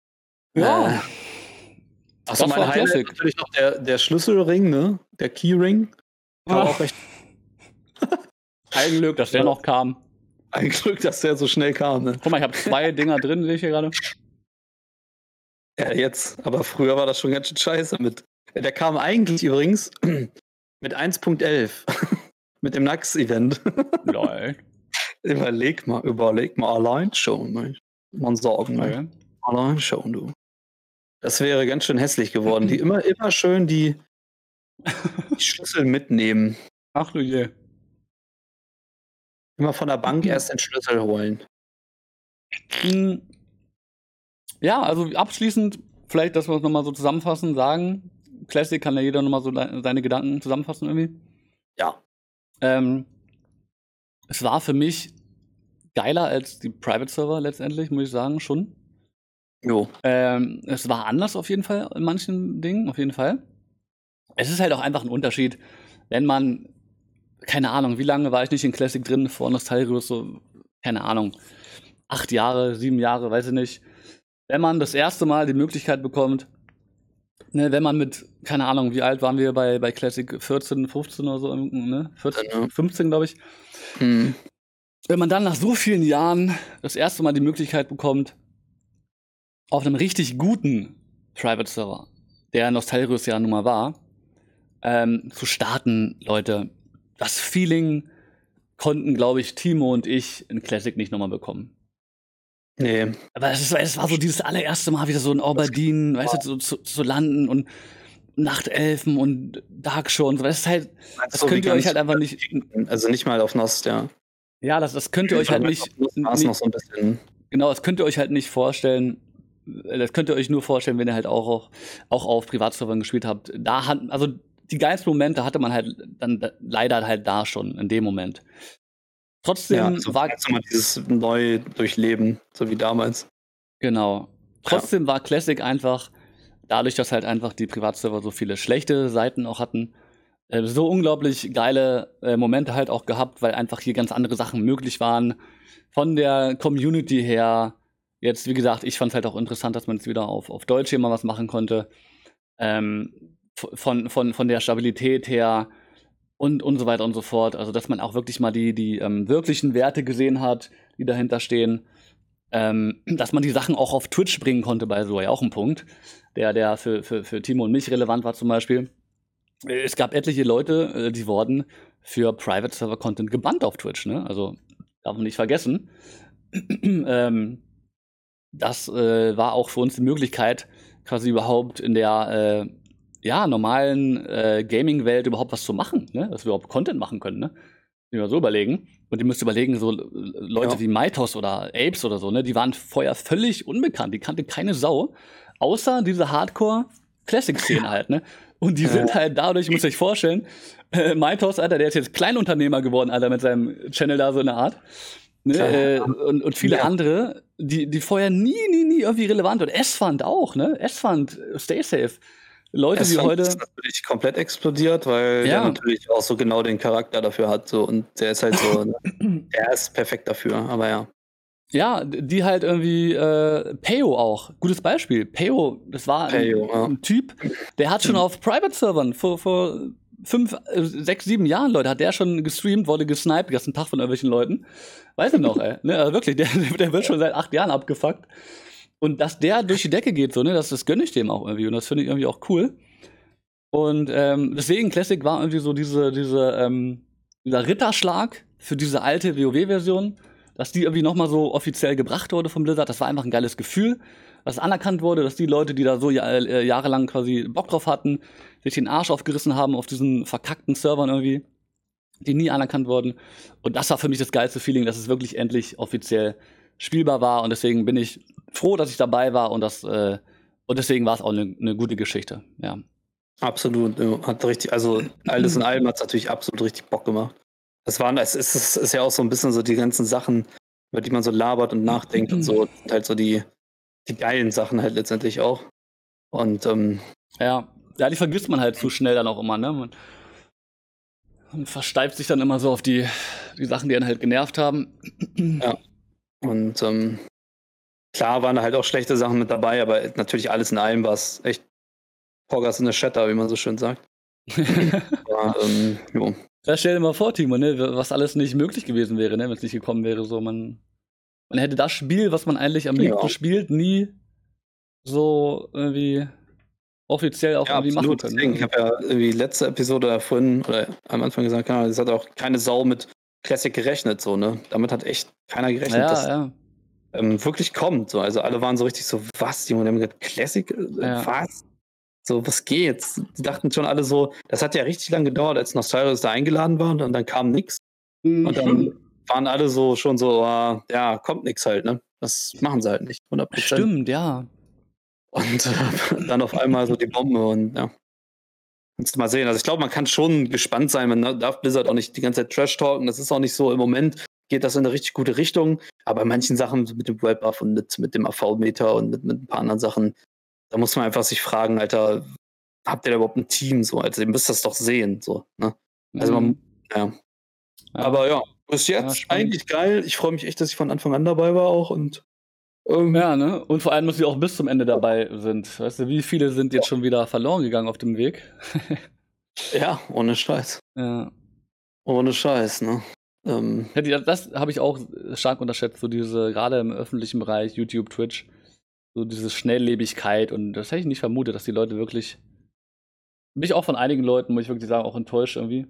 A: Ja.
B: Äh, Achso,
A: Das
B: mein
A: war
B: Highlight
A: Classic.
B: natürlich noch der, der Schlüsselring, ne? Der Keyring. War
A: Ah.
B: auch recht
A: Ein Glück, dass der noch kam.
B: ein Glück, dass der so schnell kam, ne?
A: Guck mal, ich habe zwei Dinger drin, sehe ich hier gerade.
B: Ja, jetzt. Aber früher war das schon ganz schön scheiße mit. Der kam eigentlich übrigens mit eins Punkt elf. Mit dem Nax-Event.
A: Lol.
B: Überleg mal, überleg mal allein schon, ne? Man sagen, ne?
A: Okay.
B: Allein schon, du. Das wäre ganz schön hässlich geworden. Die immer, immer schön die, die Schlüssel mitnehmen.
A: Ach du je.
B: Immer von der Bank erst den Schlüssel holen.
A: Hm. Ja, also abschließend, vielleicht, dass wir es nochmal so zusammenfassen, sagen. Classic kann ja jeder nochmal so le- seine Gedanken zusammenfassen irgendwie.
B: Ja.
A: Ähm, es war für mich geiler als die Private Server letztendlich, muss ich sagen, schon.
B: Jo.
A: Ähm, es war anders auf jeden Fall in manchen Dingen, auf jeden Fall. Es ist halt auch einfach ein Unterschied, wenn man keine Ahnung, wie lange war ich nicht in Classic drin vor Nostalrius, so, keine Ahnung, acht Jahre, sieben Jahre, weiß ich nicht. Wenn man das erste Mal die Möglichkeit bekommt, ne, wenn man mit, keine Ahnung, wie alt waren wir bei, bei Classic, vierzehn, fünfzehn oder so, ne, vierzehn, fünfzehn, glaube ich.
B: Hm.
A: Wenn man dann nach so vielen Jahren das erste Mal die Möglichkeit bekommt, auf einem richtig guten Private Server, der Nostalrius ja nun mal war, ähm, zu starten, Leute, das Feeling konnten, glaube ich, Timo und ich in Classic nicht nochmal bekommen.
B: Nee.
A: Aber es, ist, es war so dieses allererste Mal wieder so in Aberdeen, weißt du, so, zu, zu landen und Nachtelfen und Darkshow und so. Das ist halt, das
B: so,
A: könnt ihr euch halt einfach nicht.
B: Also nicht mal auf Nost, ja.
A: Ja, das, das könnt ihr euch halt nicht.
B: nicht noch so ein bisschen.
A: Genau, das könnt ihr euch halt nicht vorstellen. Das könnt ihr euch nur vorstellen, wenn ihr halt auch, auch, auch auf Privatservern gespielt habt. Da hat, also die geilsten Momente hatte man halt dann leider halt da schon, in dem Moment. Trotzdem
B: ja, also
A: war
B: mal dieses neu durchleben, so wie damals.
A: Genau. Trotzdem ja. war Classic einfach, dadurch, dass halt einfach die Privatserver so viele schlechte Seiten auch hatten, äh, so unglaublich geile äh, Momente halt auch gehabt, weil einfach hier ganz andere Sachen möglich waren. Von der Community her, jetzt, wie gesagt, ich fand es halt auch interessant, dass man jetzt wieder auf, auf Deutsch hier mal was machen konnte. Ähm, von, von, von der Stabilität her und, und so weiter und so fort. Also, dass man auch wirklich mal die, die ähm, wirklichen Werte gesehen hat, die dahinter stehen. Ähm, dass man die Sachen auch auf Twitch bringen konnte, bei so ja auch ein Punkt, der, der für, für, für Timo und mich relevant war zum Beispiel. Es gab etliche Leute, die wurden für Private Server Content gebannt auf Twitch, ne? Also, darf man nicht vergessen. ähm, das äh, war auch für uns die Möglichkeit, quasi überhaupt in der äh, ja, normalen äh, Gaming-Welt überhaupt was zu machen, ne? Dass wir überhaupt Content machen können, ne? Die wir so überlegen. Und ihr müsst überlegen, so Leute ja. wie Mythos oder Apes oder so, ne, die waren vorher völlig unbekannt. Die kannte keine Sau. Außer diese Hardcore-Classic-Szene ja. halt, ne? Und die ja. sind halt dadurch, muss ich euch vorstellen, äh, Mythos, Alter, der ist jetzt Kleinunternehmer geworden, Alter, mit seinem Channel da so in der Art. Ne? Äh, und, und viele ja. andere, die, die vorher nie, nie, nie irgendwie relevant waren. S-Fund auch, ne? S-Fund, stay safe. Leute, die heute.
B: Ist natürlich komplett explodiert, weil ja. der natürlich auch so genau den Charakter dafür hat. So, und der ist halt so, der ist perfekt dafür, aber ja.
A: Ja, die halt irgendwie, äh, Peyo auch. Gutes Beispiel. Peyo, das war ein,
B: Peyo, ja.
A: ein Typ, der hat schon auf Private-Servern vor, vor fünf, sechs, sieben Jahren, Leute, hat der schon gestreamt, wurde gesniped, den ganzen Tag von irgendwelchen Leuten. Weiß ich noch, ey. Ne, also wirklich, der, der wird schon seit acht Jahren abgefuckt. Und dass der durch die Decke geht, so, ne, das, das gönne ich dem auch irgendwie. Und das finde ich irgendwie auch cool. Und ähm, deswegen, Classic war irgendwie so diese, diese, ähm, dieser Ritterschlag für diese alte WoW-Version, dass die irgendwie nochmal so offiziell gebracht wurde von Blizzard. Das war einfach ein geiles Gefühl, dass anerkannt wurde, dass die Leute, die da so ja, äh, jahrelang quasi Bock drauf hatten, sich den Arsch aufgerissen haben auf diesen verkackten Servern irgendwie, die nie anerkannt wurden. Und das war für mich das geilste Feeling, dass es wirklich endlich offiziell spielbar war. Und deswegen bin ich froh, dass ich dabei war und das äh, und deswegen war es auch eine ne gute Geschichte, ja.
B: Absolut, hat richtig, also alles in allem hat es natürlich absolut richtig Bock gemacht. Das waren, es ist, es ist ja auch so ein bisschen so die ganzen Sachen, über die man so labert und nachdenkt und so, und halt so die, die geilen Sachen halt letztendlich auch. Und ähm,
A: ja, ja, die vergisst man halt zu schnell dann auch immer, ne? Man, man versteift sich dann immer so auf die, die Sachen, die einen halt genervt haben.
B: Ja. Und ähm, klar waren da halt auch schlechte Sachen mit dabei, aber natürlich alles in allem war es echt Poggers in the Shatter, wie man so schön sagt. aber, ähm, jo.
A: Ja, stell dir mal vor, Timo, ne, was alles nicht möglich gewesen wäre, ne, wenn es nicht gekommen wäre. So, man, man hätte das Spiel, was man eigentlich am liebsten ja. spielt, nie so irgendwie offiziell auch
B: ja,
A: irgendwie
B: absolut.
A: machen können.
B: Deswegen, ich habe ja irgendwie letzte Episode vorhin oder am Anfang gesagt, ja, es hat auch keine Sau mit Classic gerechnet, so, ne? Damit hat echt keiner gerechnet,
A: ja,
B: dass
A: ja.
B: Ähm, wirklich kommt. So. Also alle waren so richtig so, was, Junge, die haben gesagt, Classic, äh,
A: Ja.
B: was? So, was geht's? Die dachten schon alle so, das hat ja richtig lange gedauert, als Nostalrius da eingeladen war und dann kam nix.
A: Mhm.
B: Und dann waren alle so schon so, uh, ja, kommt nix halt, ne? Das machen sie halt nicht, hundert Prozent.
A: Stimmt, ja.
B: Und äh, dann auf einmal so die Bombe und ja. Kannst du mal sehen. Also ich glaube, man kann schon gespannt sein, man darf Blizzard auch nicht die ganze Zeit Trash talken, das ist auch nicht so im Moment, geht das in eine richtig gute Richtung, aber bei manchen Sachen mit dem World Buff und mit, mit dem A V-Meter und mit, mit ein paar anderen Sachen, da muss man einfach sich fragen, Alter, habt ihr da überhaupt ein Team so? Also ihr müsst das doch sehen, so, ne? Also man, ja.
A: Ja.
B: Aber ja, bis
A: Ja,
B: jetzt
A: spannend.
B: eigentlich geil. Ich freue mich echt, dass ich von Anfang an dabei war auch und ähm,
A: Ja, ne? Und vor allem, dass sie auch bis zum Ende dabei sind. Weißt du, wie viele sind jetzt schon wieder verloren gegangen auf dem Weg?
B: ja, ohne Scheiß.
A: Ja.
B: Ohne Scheiß, ne? Ähm,
A: Ja, die- Das habe ich auch stark unterschätzt, so diese, gerade im öffentlichen Bereich, YouTube, Twitch, so diese Schnelllebigkeit. Und das hätte ich nicht vermutet, dass die Leute wirklich, bin ich auch von einigen Leuten, muss ich wirklich sagen, auch enttäuscht irgendwie.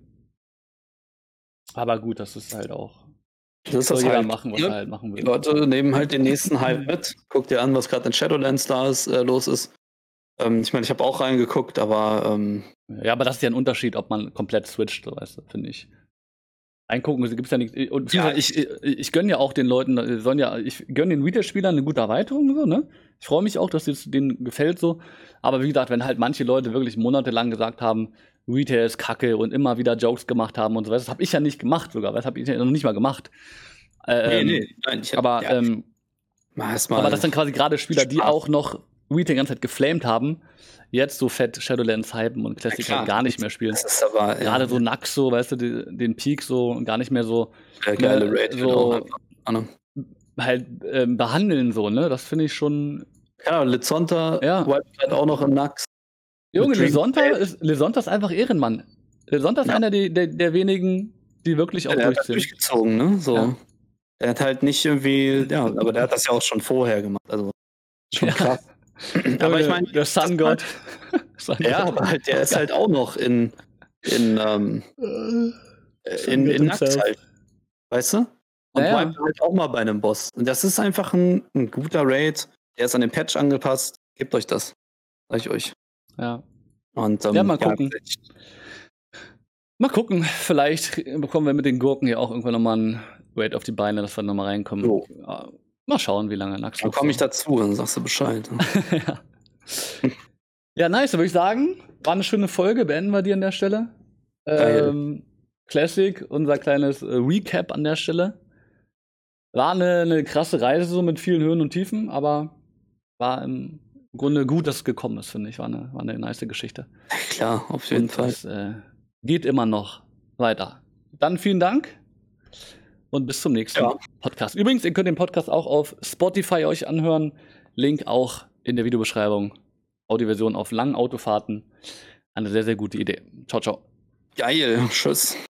A: Aber gut, das ist halt auch,
B: das ist
A: soll
B: das
A: jeder
B: halt.
A: machen, was
B: Ne?
A: er halt machen
B: Die
A: will.
B: Leute nehmen halt den nächsten Hype mit. Guck dir an, was gerade in Shadowlands da ist, äh, los ist. Ähm, ich meine, ich habe auch reingeguckt, aber ähm,
A: Ja, aber das ist ja ein Unterschied, ob man komplett switcht, so weißt du, finde ich. Eingucken gibt's ja nicht. Und
B: Ja,
A: ich, ich, ich gönne ja auch den Leuten, äh, sollen ja, ich gönne den Retail-Spielern eine gute Erweiterung, so, ne? Ich freue mich auch, dass es denen gefällt so. Aber wie gesagt, wenn halt manche Leute wirklich monatelang gesagt haben, Retail ist Kacke und immer wieder Jokes gemacht haben und so weiter, das habe ich ja nicht gemacht sogar, das habe ich ja noch nicht mal gemacht.
B: nee,
A: Ähm,
B: nee, nein, ich hab,
A: aber,
B: ja,
A: ähm,
B: mal erst mal
A: aber das sind quasi gerade Spieler, die
B: Spaß.
A: auch noch Retail die ganze Zeit geflamed haben, jetzt so fett Shadowlands hypen und Classic
B: klar,
A: halt gar nicht mehr spielen.
B: Das ist aber
A: Gerade
B: ja,
A: so Nax, so, weißt du, die, den Peak so und gar nicht mehr so,
B: der geile
A: ne,
B: Raid
A: so
B: auch einfach. Ahnung.
A: halt ähm, behandeln, so, ne? Das finde ich schon.
B: Ja, Lizonta
A: Ja.
B: wiped halt auch noch in Nax.
A: Junge,
B: Dream
A: Lesonta
B: State.
A: ist, Lesonta ist einfach Ehrenmann. Lesonta ist
B: Ja.
A: einer der, der, der wenigen, die wirklich auch
B: Der hat halt
A: durchziehen.
B: durchgezogen, ne? So.
A: Ja.
B: Der hat halt nicht irgendwie, ja, aber der hat das ja auch schon vorher gemacht. Also schon
A: Ja.
B: krass.
A: Aber
B: aber ich
A: der,
B: meine,
A: der Sun God. Sun
B: ja,
A: God.
B: aber halt, der ist halt auch noch in in ähm,
A: Sun
B: in,
A: God
B: in Nax
A: himself.
B: halt, weißt du? Und
A: Ja, ja.
B: wiped halt auch mal bei einem Boss. Und das ist einfach ein, ein guter Raid. Der ist an den Patch angepasst. Gebt euch das. Sag ich euch.
A: Ja.
B: Und, ähm,
A: Ja, mal gucken.
B: ich-
A: Mal gucken. Vielleicht bekommen wir mit den Gurken ja auch irgendwann nochmal einen Raid auf die Beine, dass wir nochmal reinkommen.
B: So.
A: Ja, mal schauen, wie lange Nax
B: Dann
A: noch
B: komme ich
A: so-
B: dazu, dann sagst du Bescheid.
A: ja. Ja, nice, würde ich sagen. War eine schöne Folge, beenden wir die an der Stelle.
B: Geil.
A: Ähm, Classic, unser kleines äh, Recap an der Stelle. War eine, eine krasse Reise so mit vielen Höhen und Tiefen, aber war im Grunde gut, dass es gekommen ist, finde ich. War eine, war eine nice Geschichte.
B: Klar, auf jeden
A: Und
B: Fall.
A: es äh, geht immer noch weiter. Dann vielen Dank und bis zum nächsten
B: Ja.
A: Podcast. Übrigens, ihr könnt den Podcast auch auf Spotify euch anhören. Link auch in der Videobeschreibung. Audioversion auf langen Autofahrten. Eine sehr, sehr gute Idee. Ciao, ciao.
B: Geil, tschüss.